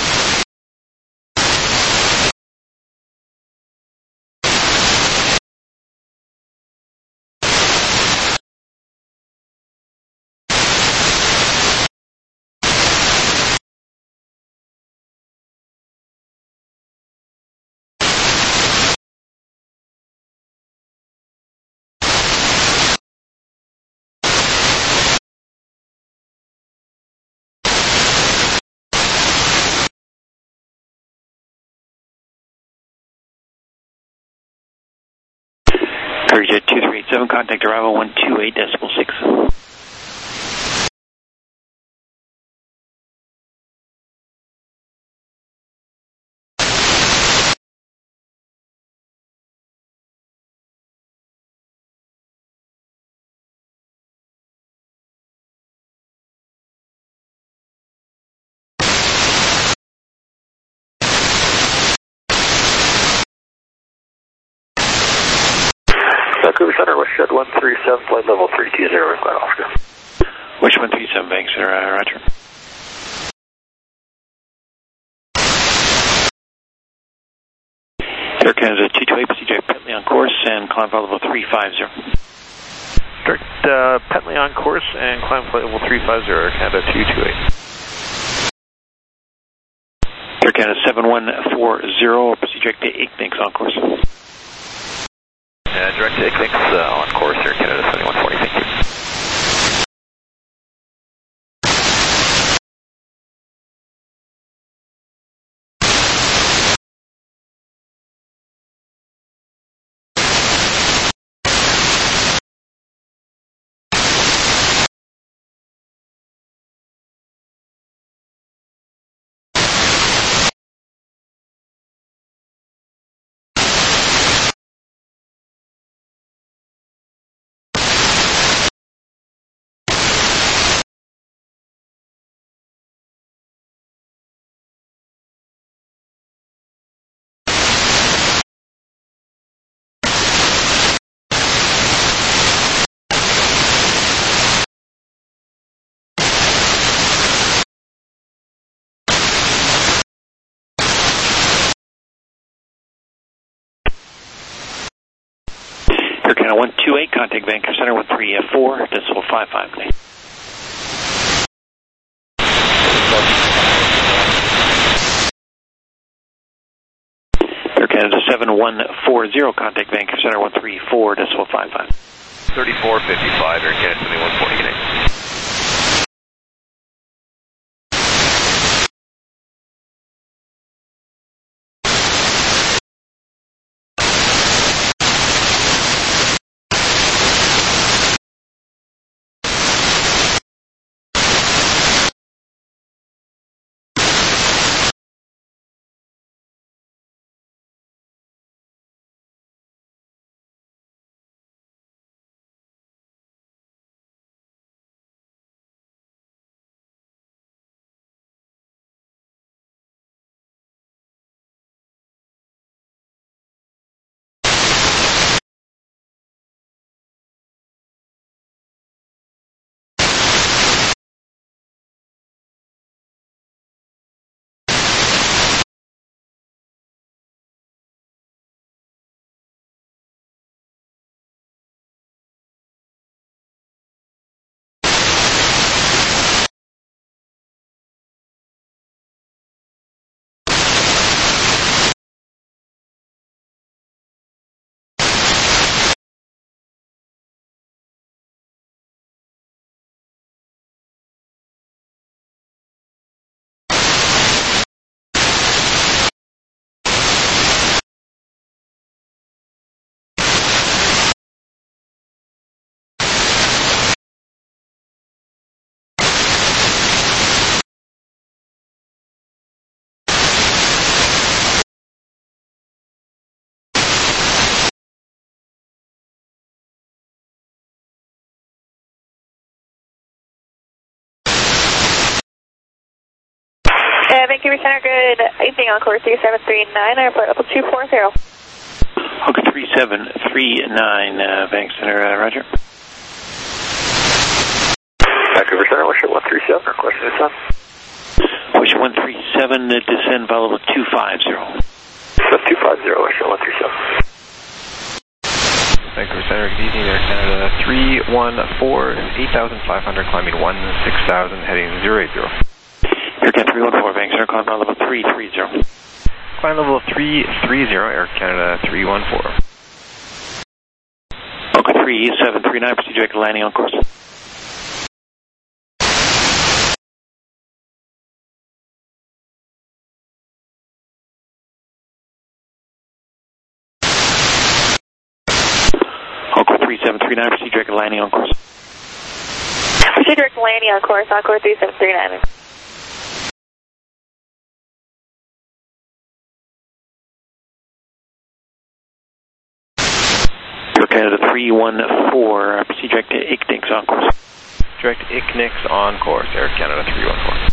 CargoJet two three eight seven, contact arrival one two eight decimal six. Vancouver Center, WestJet one three seven, flight level three two zero, Flight Oscar. WestJet one three seven, thanks, sir. Uh, Roger. Air Canada two two eight, proceed direct Petley on course and climb flight level three five zero. Direct uh, Petley on course and climb flight level three five zero, Air Canada two two eight. Air Canada seven one four zero, proceed direct to Ignix on course. Uh, direct to Ignix uh, on course, Air Canada seventy-one forty, thank you. Air Canada one two eight, contact Vancouver Center one three four decimal five five. Air Canada seven one four zero, contact Vancouver Center one three four decimal five five. thirty-four fifty-five, Air Canada seventy-one forty. Vancouver Center, good evening on course three seven three nine, airport level two four zero. Okay, three seven three nine, uh, Bank Center, uh, roger. Vancouver Center, Wisher one three seven, request to descend. Wisher one three seven, uh, descend vol level two five zero. two five zero, Wisher one three seven. Vancouver Center, good evening, Air Canada three one four, eight thousand five hundred, climbing one six thousand, heading zero eight zero. Air Canada three one four, Bank Center, climb vol level three three zero. Climb level three three zero, Air Canada three one four. Okay, three seven three nine, proceed direct landing on course. Okay, three seven three nine, proceed direct landing on course. Proceed direct landing on course, Encore three seven three nine. Air Canada three one four, uh, proceed direct to I C N I C S on course. Direct I C N I C S on course, Air Canada three one four.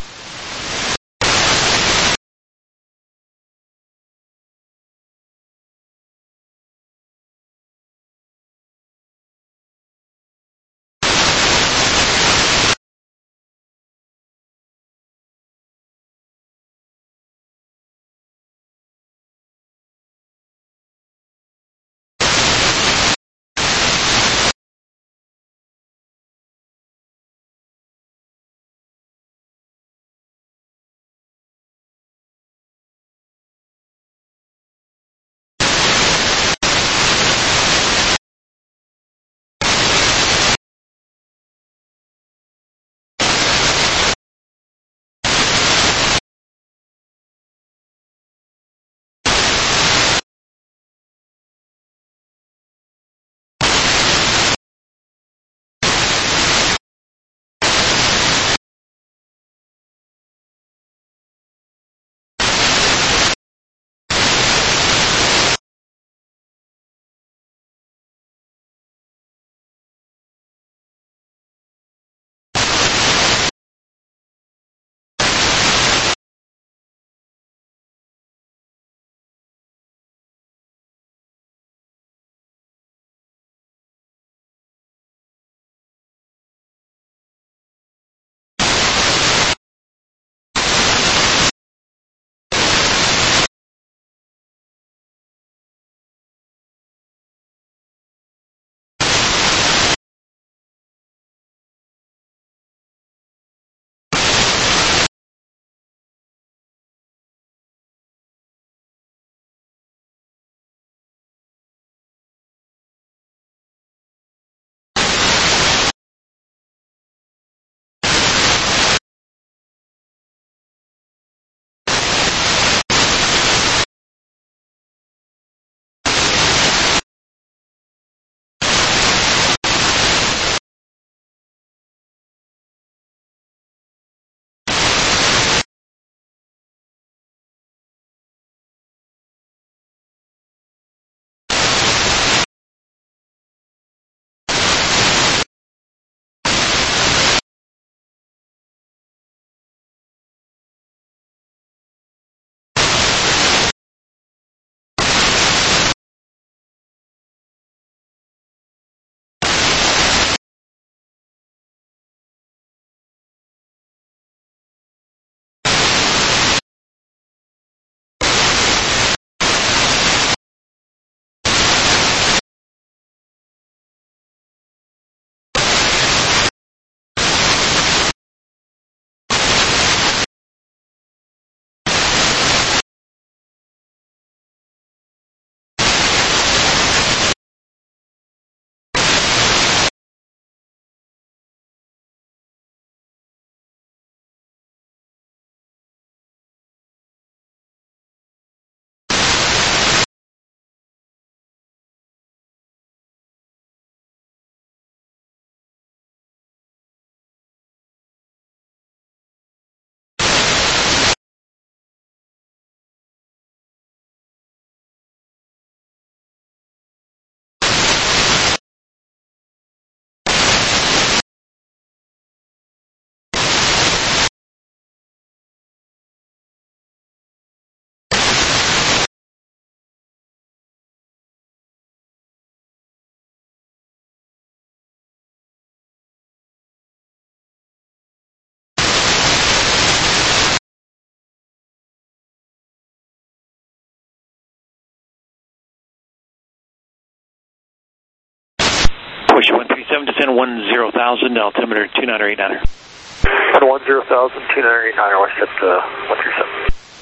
thirty-seven, descend one zero thousand, altimeter two nine eight nine. one zero thousand, two nine eight nine, WestJet uh, one three seven.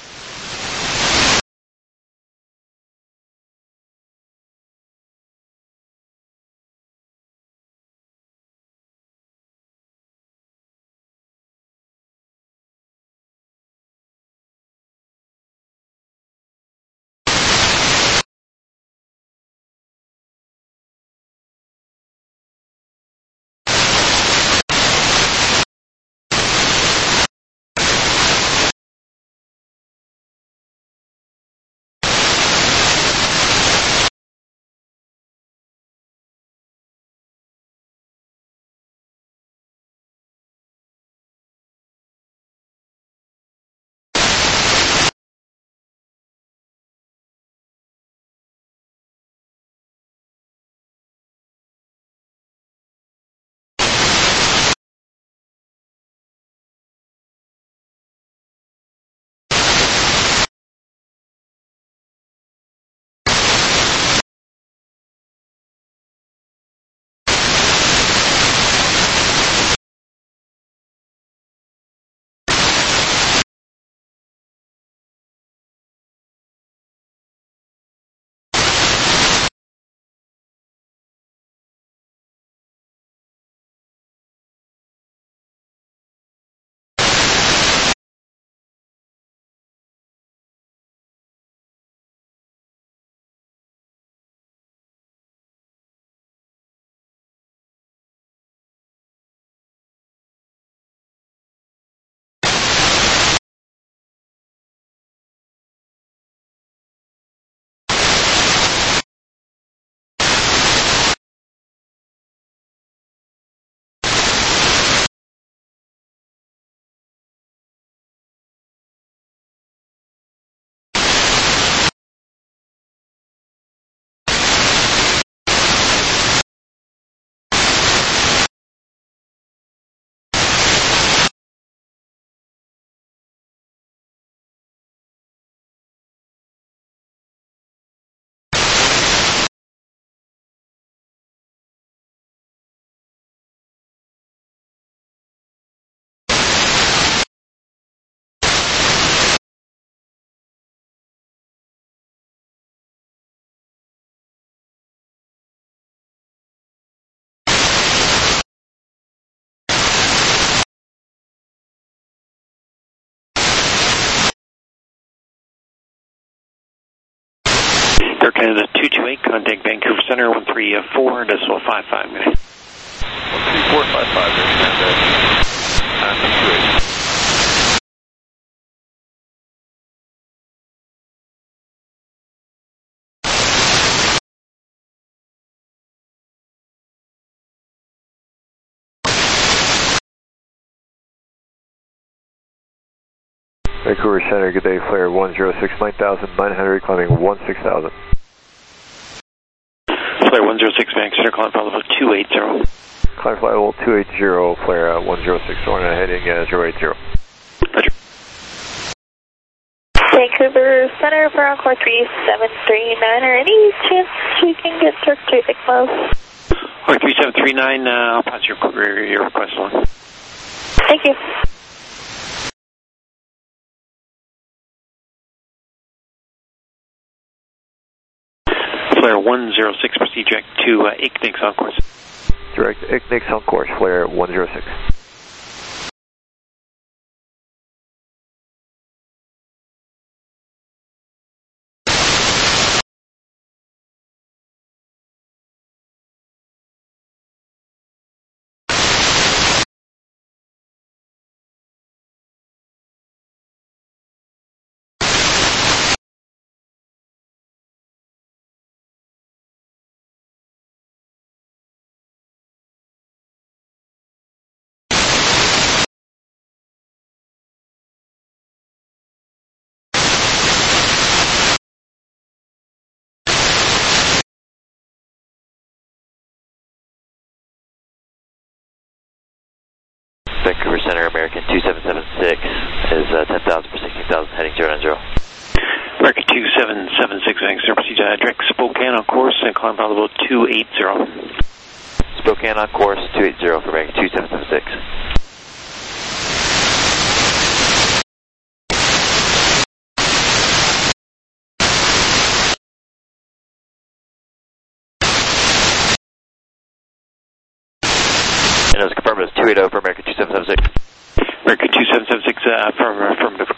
Air Canada two two eight, contact Vancouver Center one three four, decimal five five. one three four five five, Air Canada two two eight. Vancouver Center, good day, flare one zero six, nine thousand nine hundred, climbing one six thousand. Flare one zero six, Vancouver Center, climb flight level two eight zero. Climb flight level two eight zero, flare uh, one zero six, one, heading uh, zero eight zero. Roger. Vancouver Center for Encore three seven three nine, or any chance we can get Turk to ICMO? Alright, three seven three nine, uh, I'll pass your, your request along. Thank you. Flare one zero six, proceed direct to uh, I C N I C on course. Direct I C N I C on course, flare one zero six. Vancouver Center, American two seven seven six is uh, ten thousand for sixteen thousand, heading zero nine zero. American two seven seven six, Vancouver, proceed uh, direct Spokane on course and climb flight level two eight zero. Spokane on course two eighty for American two seven seven six. And it was confirmed as two eighty for American two seven seven six. American two seven seven six, uh, from, from the...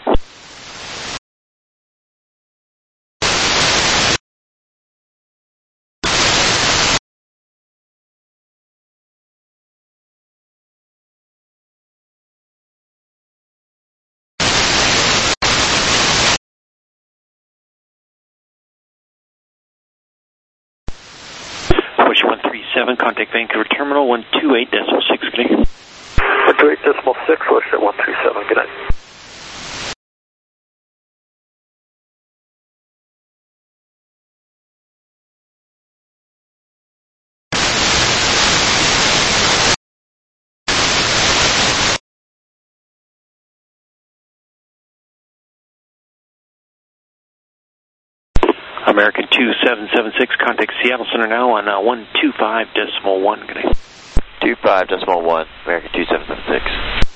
Push one three seven, contact Vancouver Terminal one two eight decimal six, good day. one two eight decimal six, push at one three seven, good night. American two seven seven six, contact Seattle Center now on uh, one two five decimal one, good day. two five decimal one, American two seven seven six.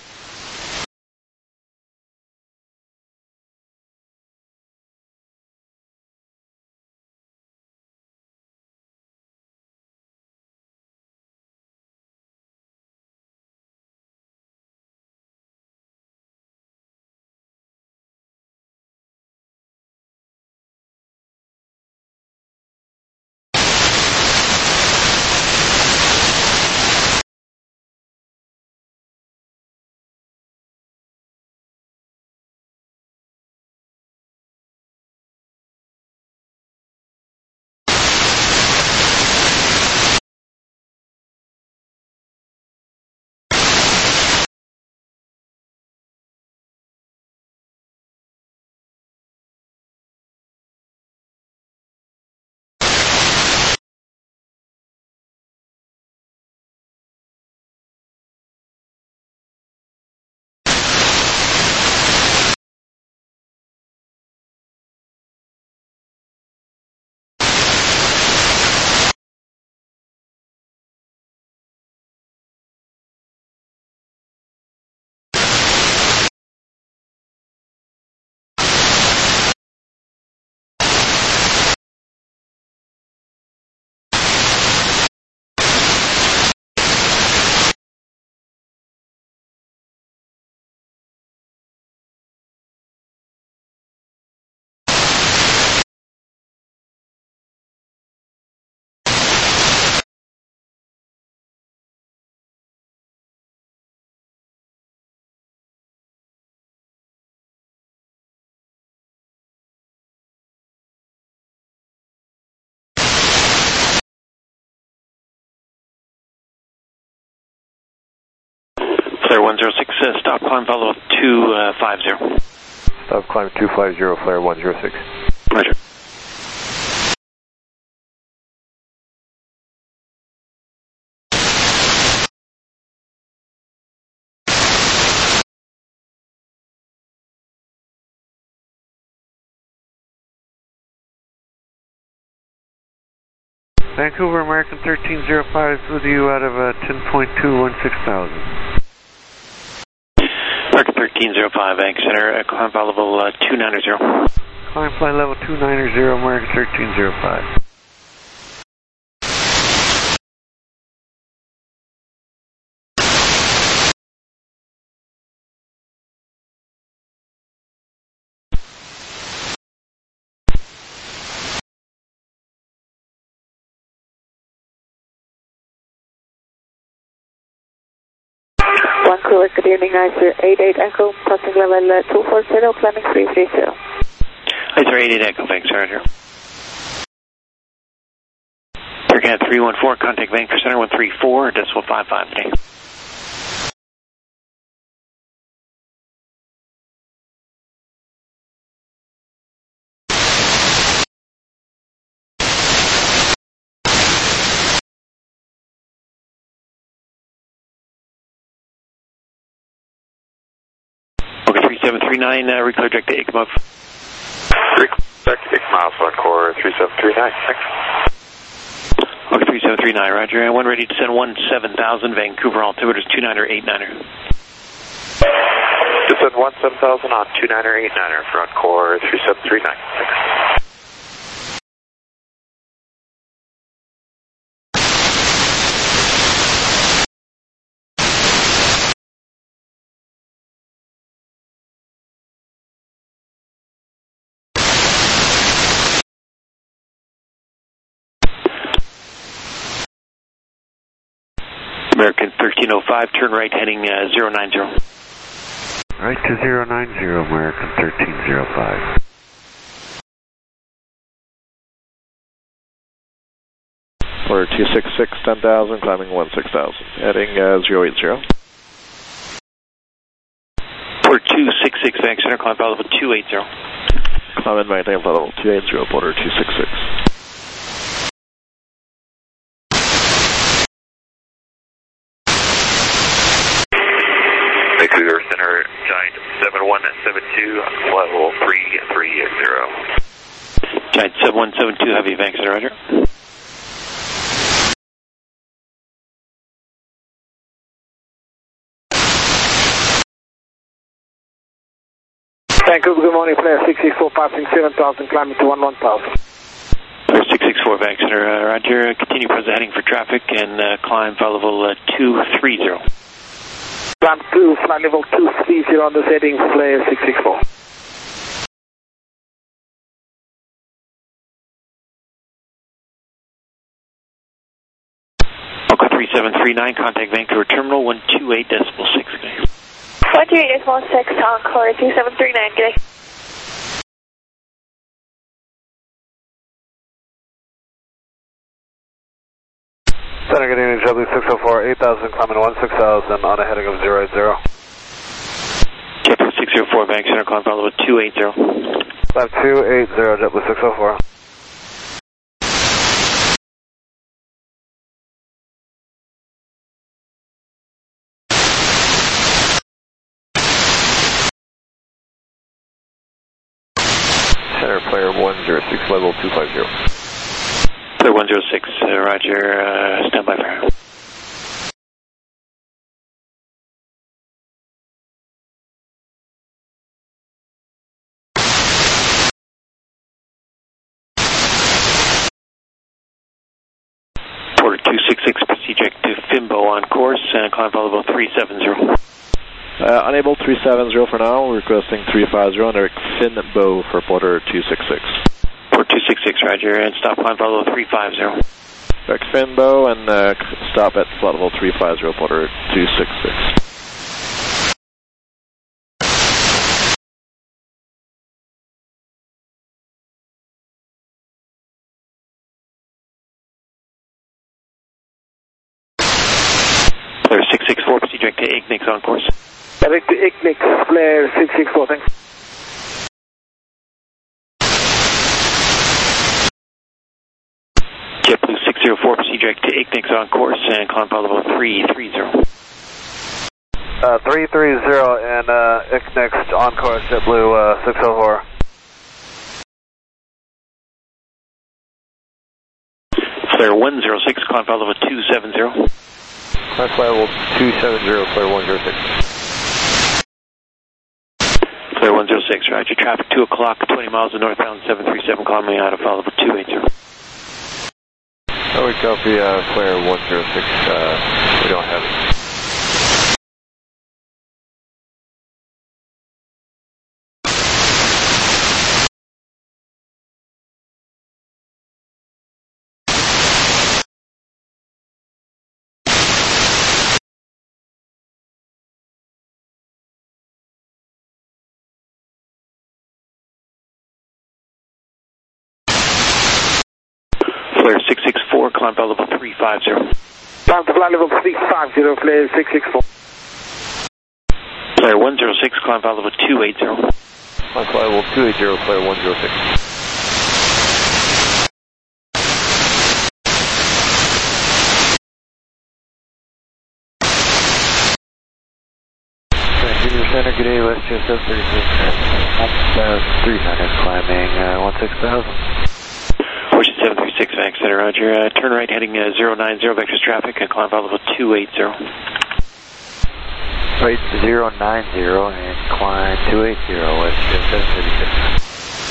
Flare one zero six, uh, stop climb follow two five zero. Stop climb two five zero, flare one zero six. Roger. Vancouver American thirteen zero five with you out of uh, ten point two one six thousand. American thirteen zero five, Bank Center, uh, climb flight level uh, two ninety. Climb flight level two ninety, American thirteen zero five. Vancouver, good evening, I C eight eight Echo, passing level uh, two four zero, climbing three three zero. I C eight eight Echo, thanks, Roger. Aircat three one four, contact Vancouver Center one three four, decimal five five today. seven three nine, uh, reclear direct to Ikmov. Direct to Ikmov on core three seven three nine, thanks. Okay, three seven three nine, roger. And one ready to send one seven thousand, Vancouver altimeters two niner eight niner. Descend one seven thousand on two niner eight niner for Encore three seven three nine. Thanks. American thirteen oh five, turn right heading uh, zero nine zero. Right to zero nine zero, American thirteen oh five. Order two six six, ten thousand, climbing one six thousand, heading uh, zero eight zero. Port two six six, Bank Center, climb flight level two eight zero. Climb and maintain flight level two eight zero, Porter two six six. Vancouver Center, Giant seven one seven two, flight level three three zero. Giant seven one seven two, heavy Bank Center, roger. Vancouver, good morning, player six six four, passing seven thousand, climbing to one one thousand. Player six six four, Bank Center, uh, roger. Continue present heading for traffic and uh, climb flight level uh, two three zero. Climb to flight level two three zero on the setting, player six six four. Okay, three seven three nine, contact Vancouver Terminal one two eight decimal six. one two eight decimal six, Encore two seven three nine, good day. Center, good evening, W six oh four, eight thousand, climbing one six thousand on a heading of zero eight zero. JetBlue six oh four, Bank Center, climb flight level two eight zero. Climb two eight zero, JetBlue six oh four. Center, player one zero six, level two five zero. Player one zero six, uh, roger, uh, stand by for. Porter two six six, proceed direct to Fimbo on course, and climb flight level three seven zero. Uh, unable three seven zero for now, requesting three five zero, and Eric Finbo for Porter two six six. Port two six six, roger, and stop climb flight level three five zero. Eric Finbo, and uh, stop at flight level three five zero, Porter two six six. Player six six four, proceed direct to Ignix on course. Direct to Ignix, player six six four, thanks. JetBlue six oh four, proceed direct to Ignix on course, and climb flight level three three zero. Uh, three three zero and uh, Ignix on course, JetBlue uh, six oh four. Player one zero six, climb flight level two seven zero. Climb flight level two seven zero, player one zero six. Player one zero six, roger, traffic two o'clock, twenty miles to northbound seven three seven, climbing out of flight level two eight zero. Oh, we copy uh, player one zero six, uh, we don't have it. Player six six four, climb flight level three five zero. Climb to flight level three five zero, player six six four. Player one zero six, climb flight level two eight zero. Climb flight level two eight zero, player one zero six. Vancouver Center, good day, West Jet seven thirty-six, one thousand three hundred, climbing uh, one six thousand. Ocean seven three six, Bank Center, Roger. Uh, turn right heading uh, zero nine zero, vectors traffic, and climb flight level two eighty. Right, zero nine zero and climb two eighty, West seven thirty-six.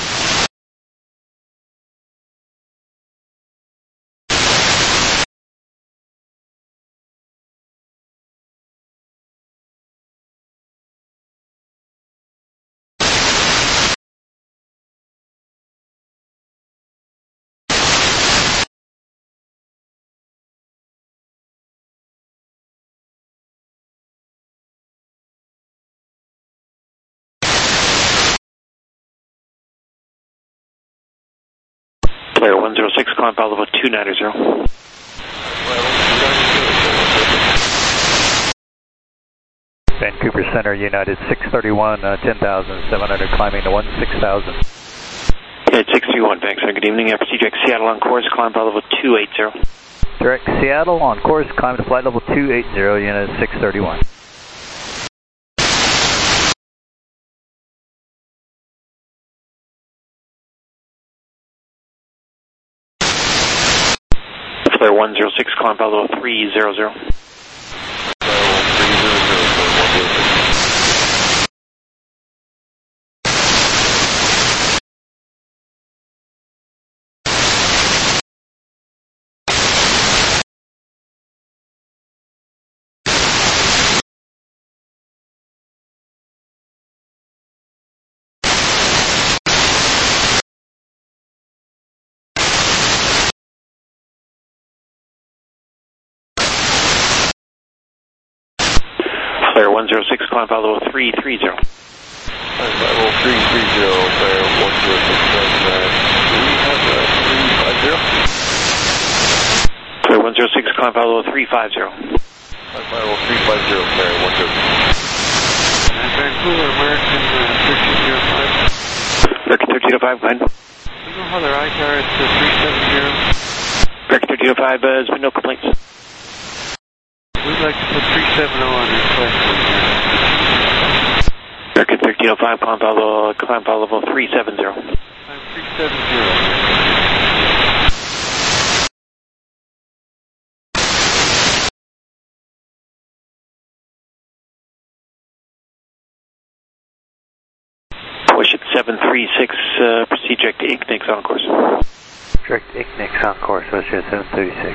Player one zero six, climb flight level two ninety. Vancouver Center, United six thirty-one, uh, ten thousand seven hundred, climbing to one six thousand. United six three one, Bank Center, good evening. Uh, proceed direct Seattle on course, climb flight level two eighty. Direct Seattle on course, climb to flight level two eighty, United six thirty-one. Flare one zero six, climb flight level three hundred. Flare one zero six, climb flight level three thirty. Level three three zero, Flare one zero six, Flare one zero six, climb flight level three fifty. Level three five zero, Flare one zero six. Vancouver, American uh, thirteen oh five. American thirteen oh five, go ahead. Do you know how their I C A R is to three seven zero? American thirteen oh five, uh, there's been no complaints. We'd like to put three seven zero on request. American thirteen oh five, climb flight level, climb flight level three seventy. three seven zero. Push at seven three six, uh, proceed direct Ignix on course. Direct Ignix on course, Westjet seven thirty-six.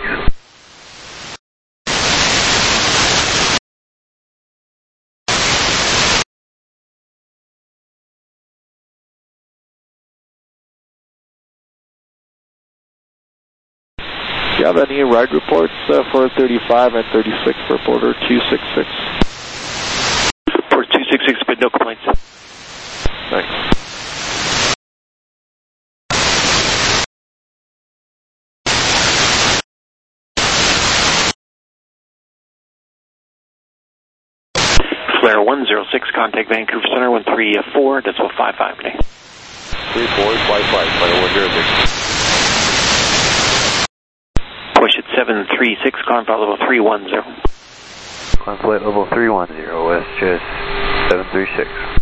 Do you have any ride reports uh, for thirty-five and thirty-six for Porter two six six? Porter two six six, but no complaints. Thanks. Flare one zero six, contact Vancouver Center, one three four, decimal five five, okay. three four five five, Flare one zero six. Push at seven three six, climb flight level three ten. Climb flight level three ten, Westjet seven thirty-six.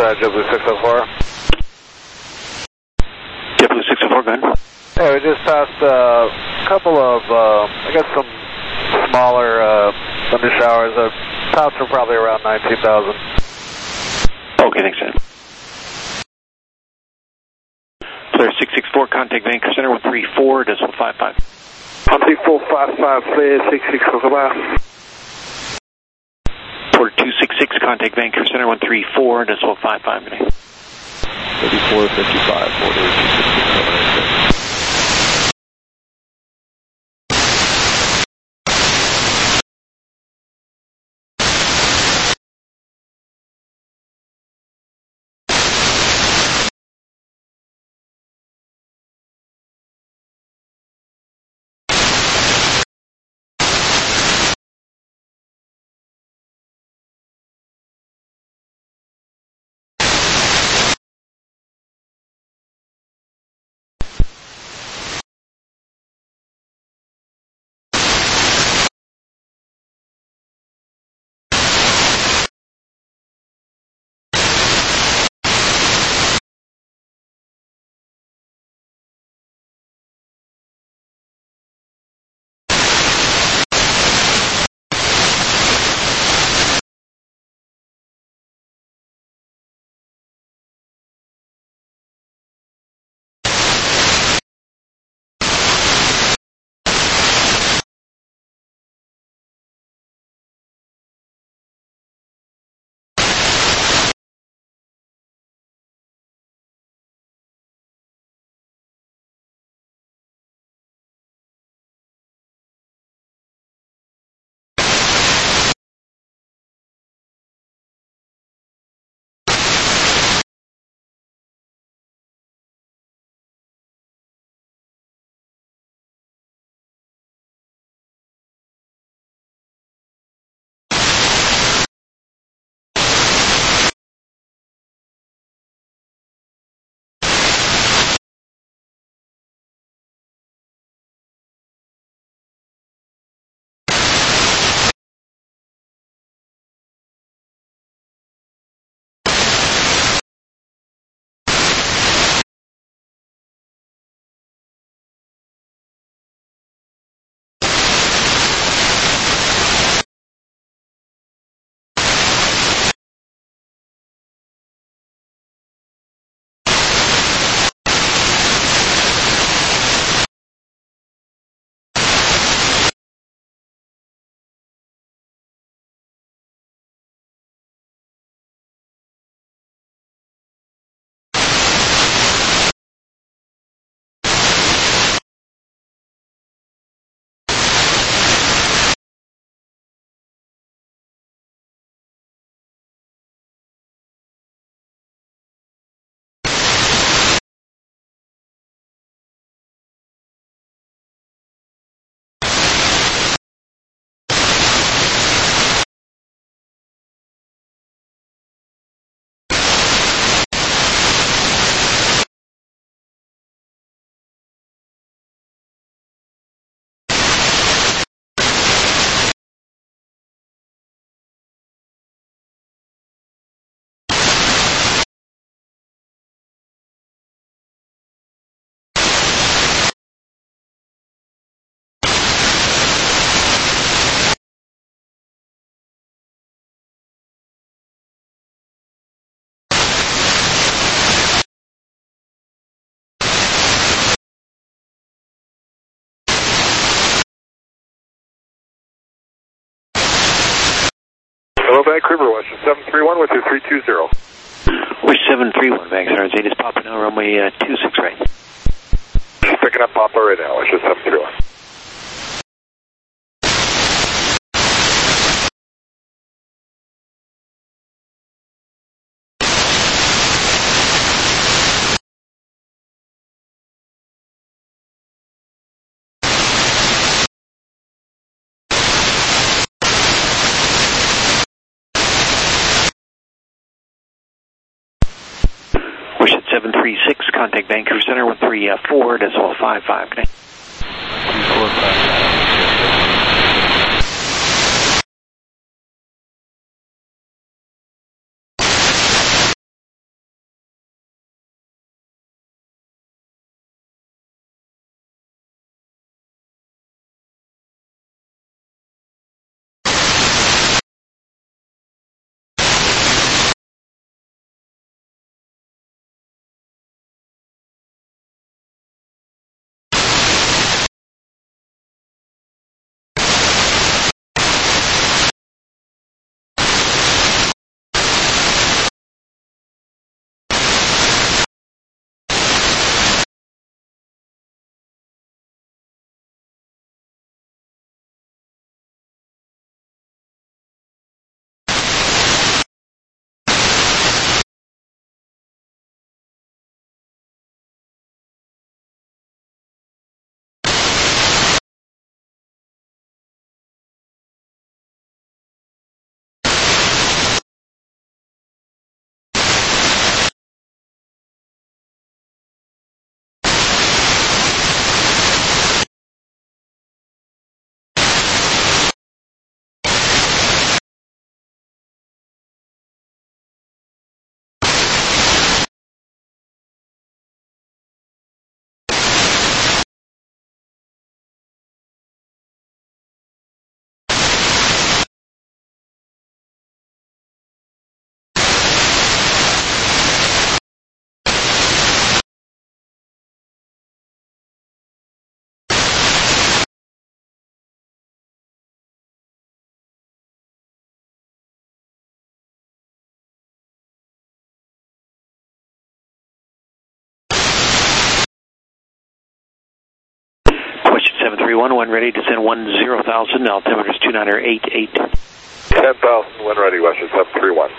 uh, JetBlue six oh four. JetBlue six oh four, go ahead. Hey, we just passed uh, a couple of, uh, I guess some smaller uh, thunder showers. The tops were probably around nineteen thousand. Okay, thanks, Ed. Flare six six four, contact Vancouver Center one three four, decimal five five. one three four five five, Flare six six four, goodbye. Port two six six, contact Vancouver Center one three four, decimal five five. thirty-four fifty-five, four two six six seven eight six. Hello, Vancouver, Western seven three one with your three two zero. Wish seven three one, Vancouver, Zeta is popping out runway uh, two six right. Just picking up Papa right now, Wish seven three one. seven three six, contact Vancouver Center one three four, decimal five five. Okay. four five five. seven three one, when ready, descend one zero thousand, altimeter is two nine eight eight. ten thousand, when ready, Western seven three one.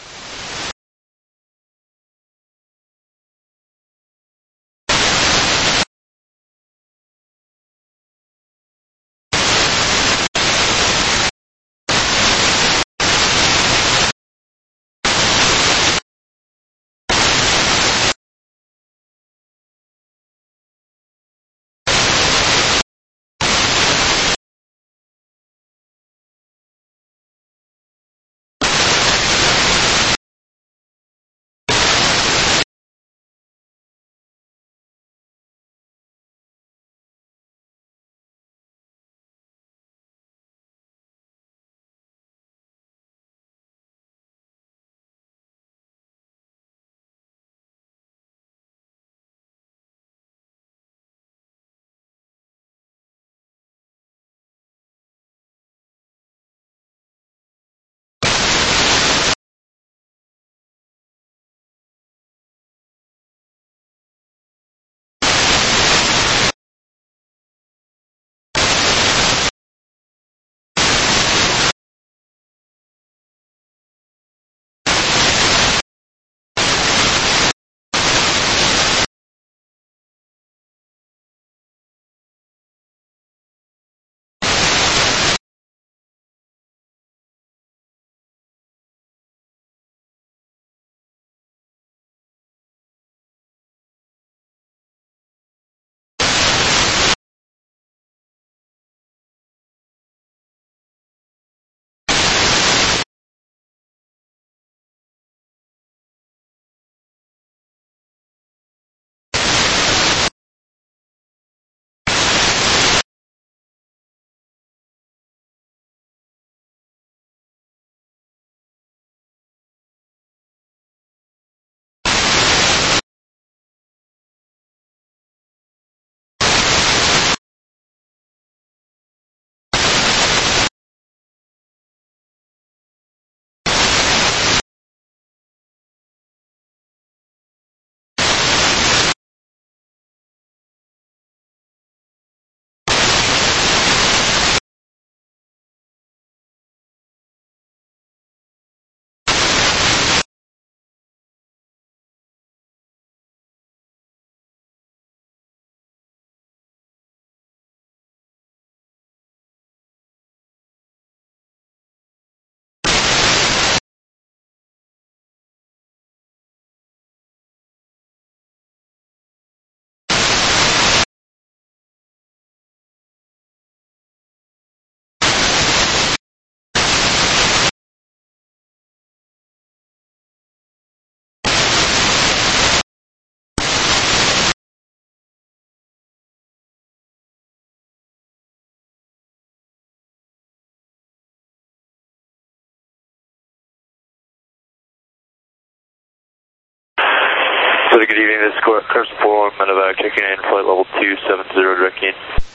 So good evening, this is Carson four one one medevac checking in, flight level two seven zero, directing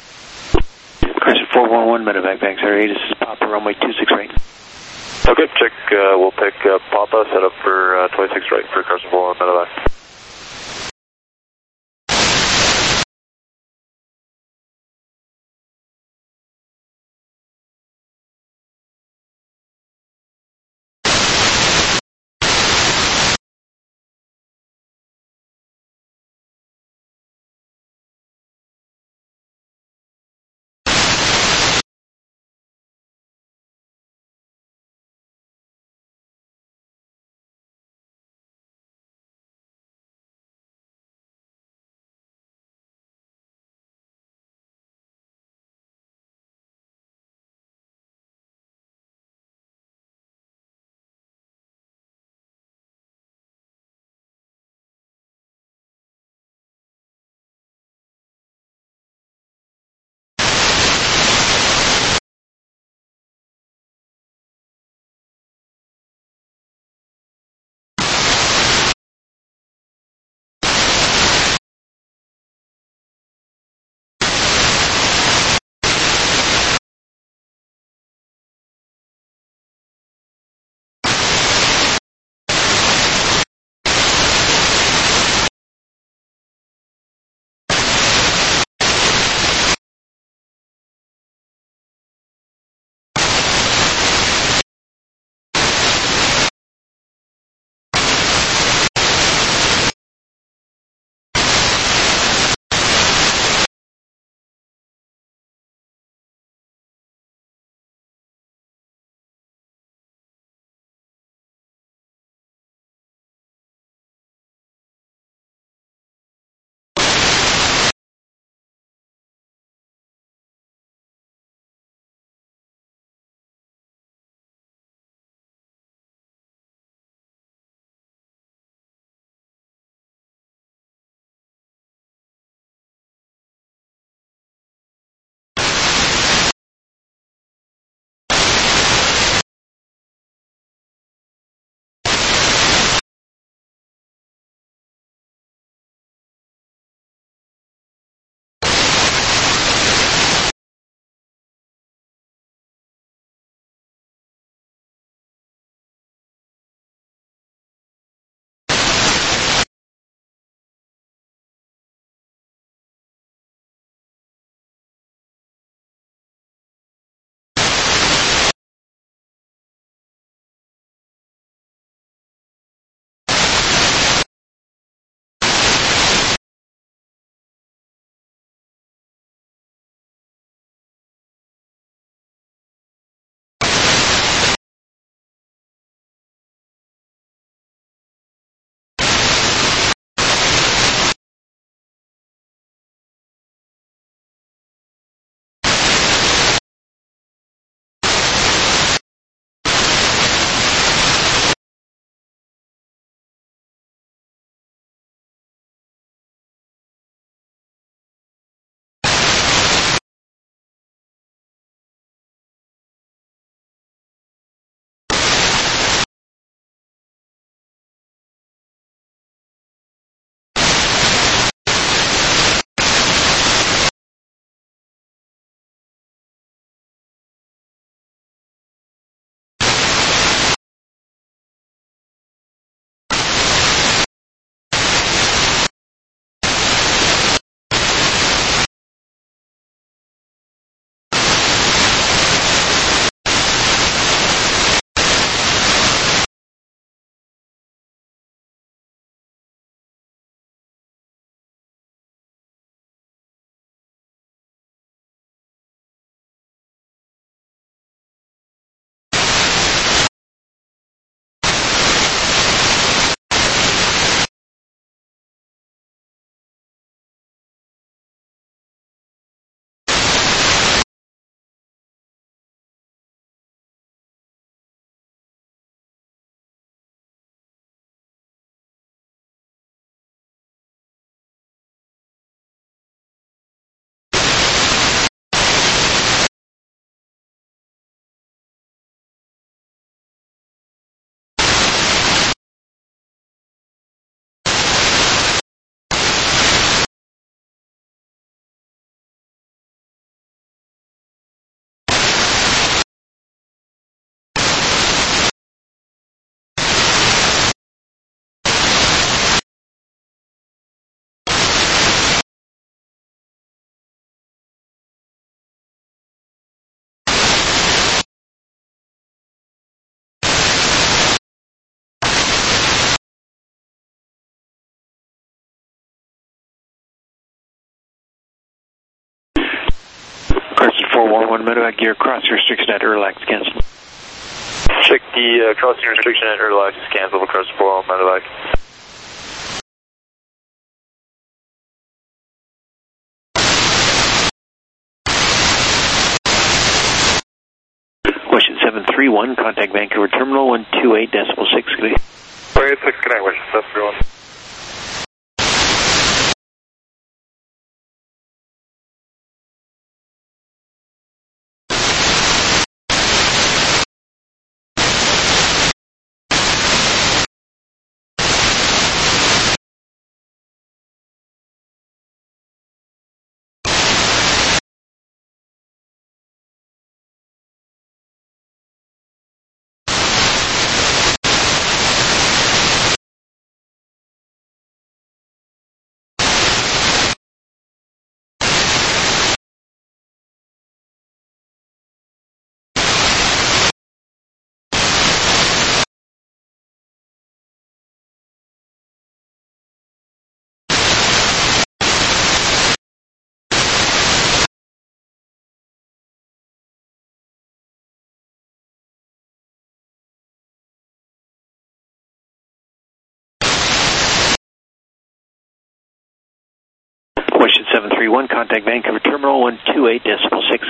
in. Carson four one one medevac, Banks area, this is Papa, runway two six right. Okay, check, uh, we'll pick uh, Papa, set up for uh, twenty-six right for Carson four one one medevac. four one one medevac, gear crossing restriction at Erlax, cancel. Check the uh, crossing restriction at Erlax is canceled across four one one medevac. Question seven three one, contact Vancouver Terminal one two eight decimal six, good day. four eight six, connect, question seven three one. Question seven three one, contact Vancouver Terminal one two eight decimal six.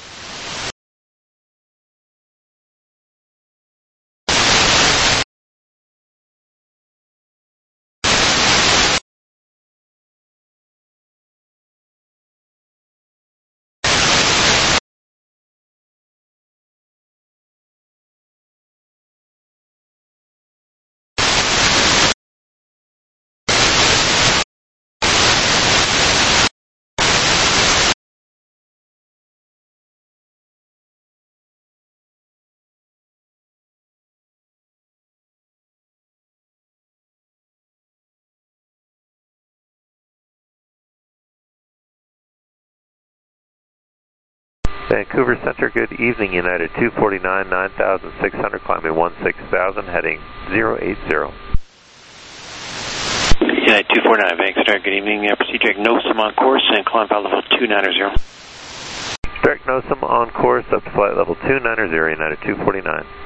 Vancouver Center, good evening, United two forty-nine, nine thousand six hundred, climbing one six thousand, heading zero eight zero. United two forty-nine, Vancouver Center, good evening, uh, proceed direct NOSAM on course and climb flight level two nine zero. Direct NOSAM on course up to flight level two nine zero, United two forty-nine.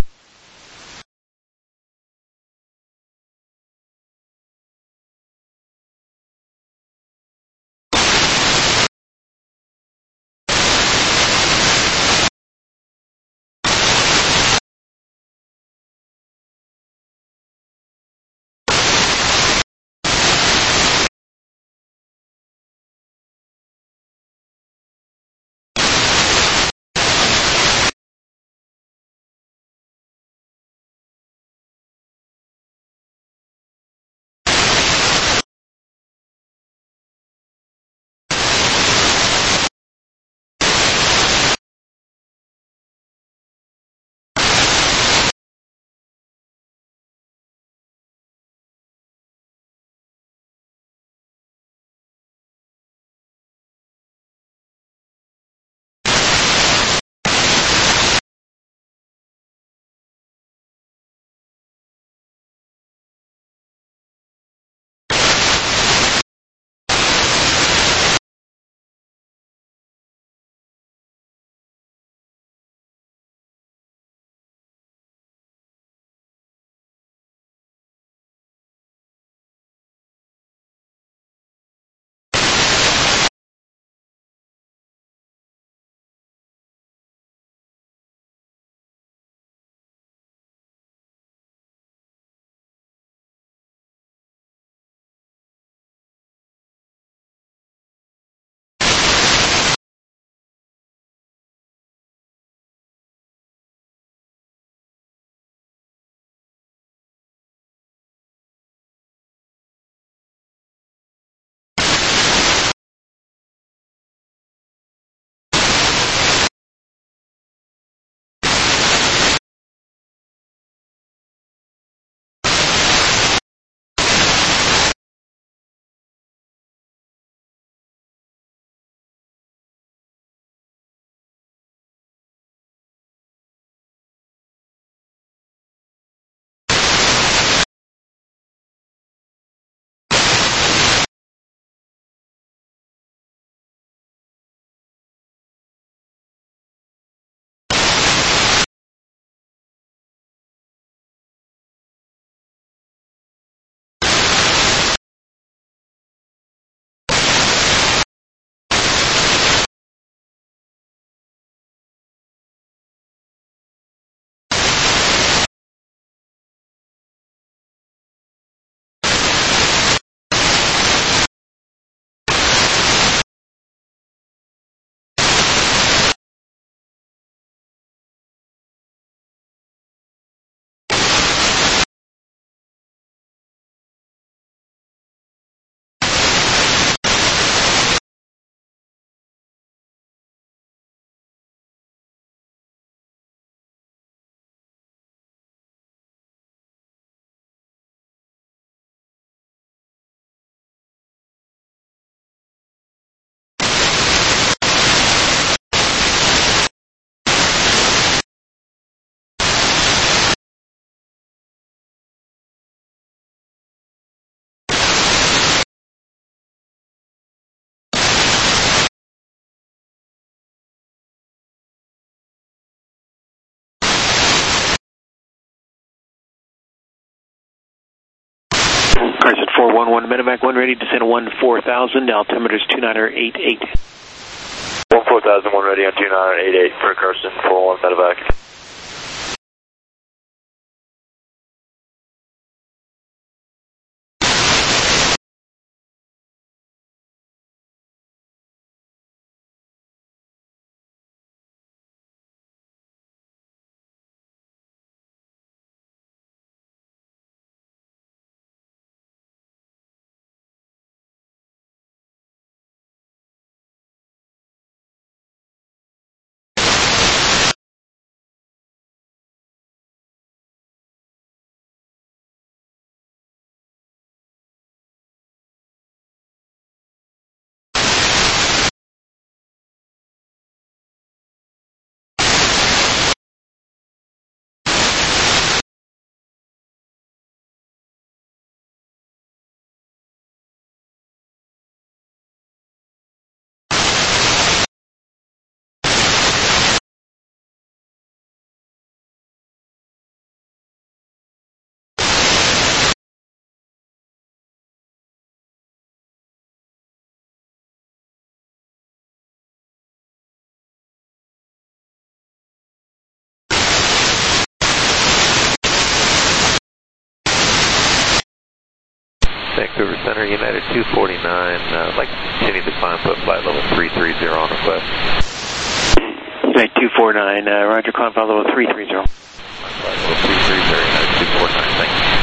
Carson four one one Medevac one, ready to descend one four thousand, altimeter is two niner eight eight. one four thousand, one ready on two niner eight eight for Carson four one Medevac. Vancouver Center, United two forty-nine, uh, I'd like to continue the climb, put flight level three three zero on request. United two forty-nine, uh, roger, climb flight level three three zero. Flight level three three zero, United two forty-nine, thank you.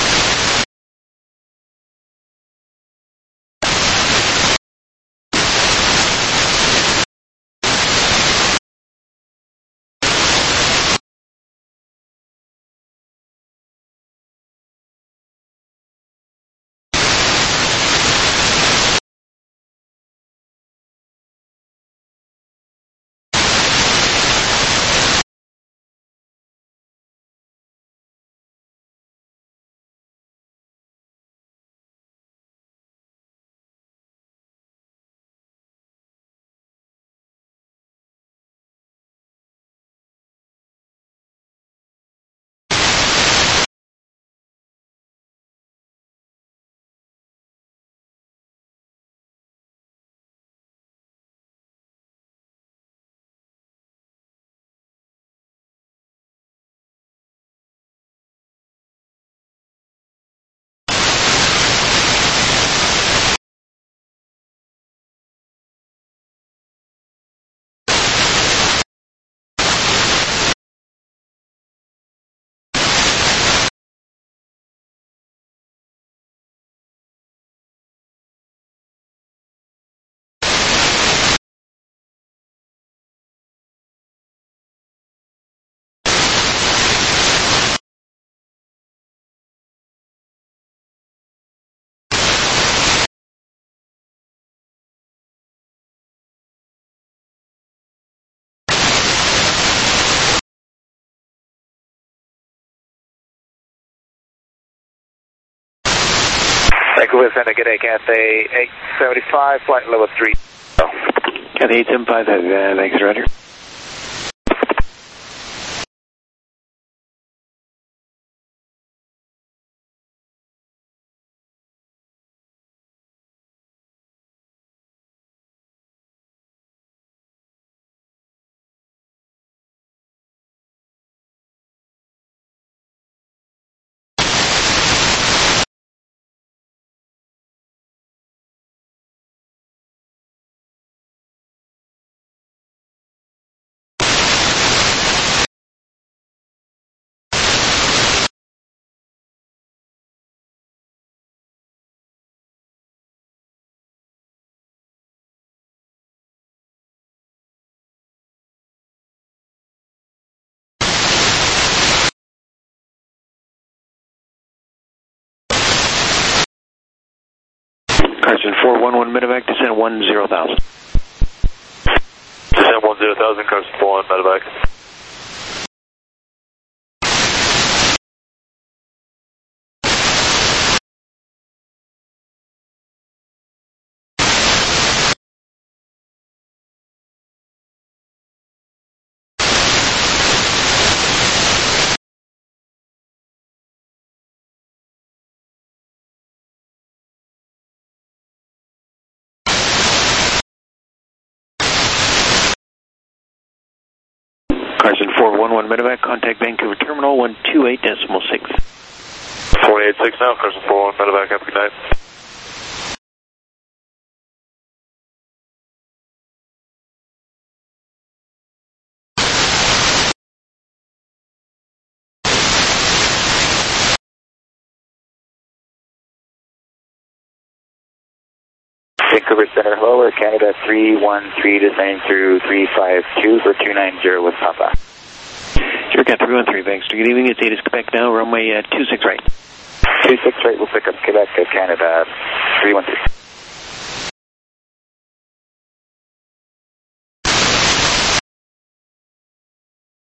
Vancouver Center, good day, Cathay eight seventy-five, flight level three. Oh. Cathay eight seventy-five, uh, thanks, roger. Carson four one one Medevac, descend one zero thousand. Descend one zero thousand, Carson four one Medevac. Carson four one one Medevac, contact Vancouver Terminal one two eight decimal six. four eight six now, Carson four one Medevac, have a good night. Vancouver Center, hello, Air Canada three one three, descending through three five two for two nine zero with Papa. Aircat three one three, Banks. Good evening, it's ATIS Quebec now, runway uh, two six right. two six right, we'll pick up Quebec, Canada three one three.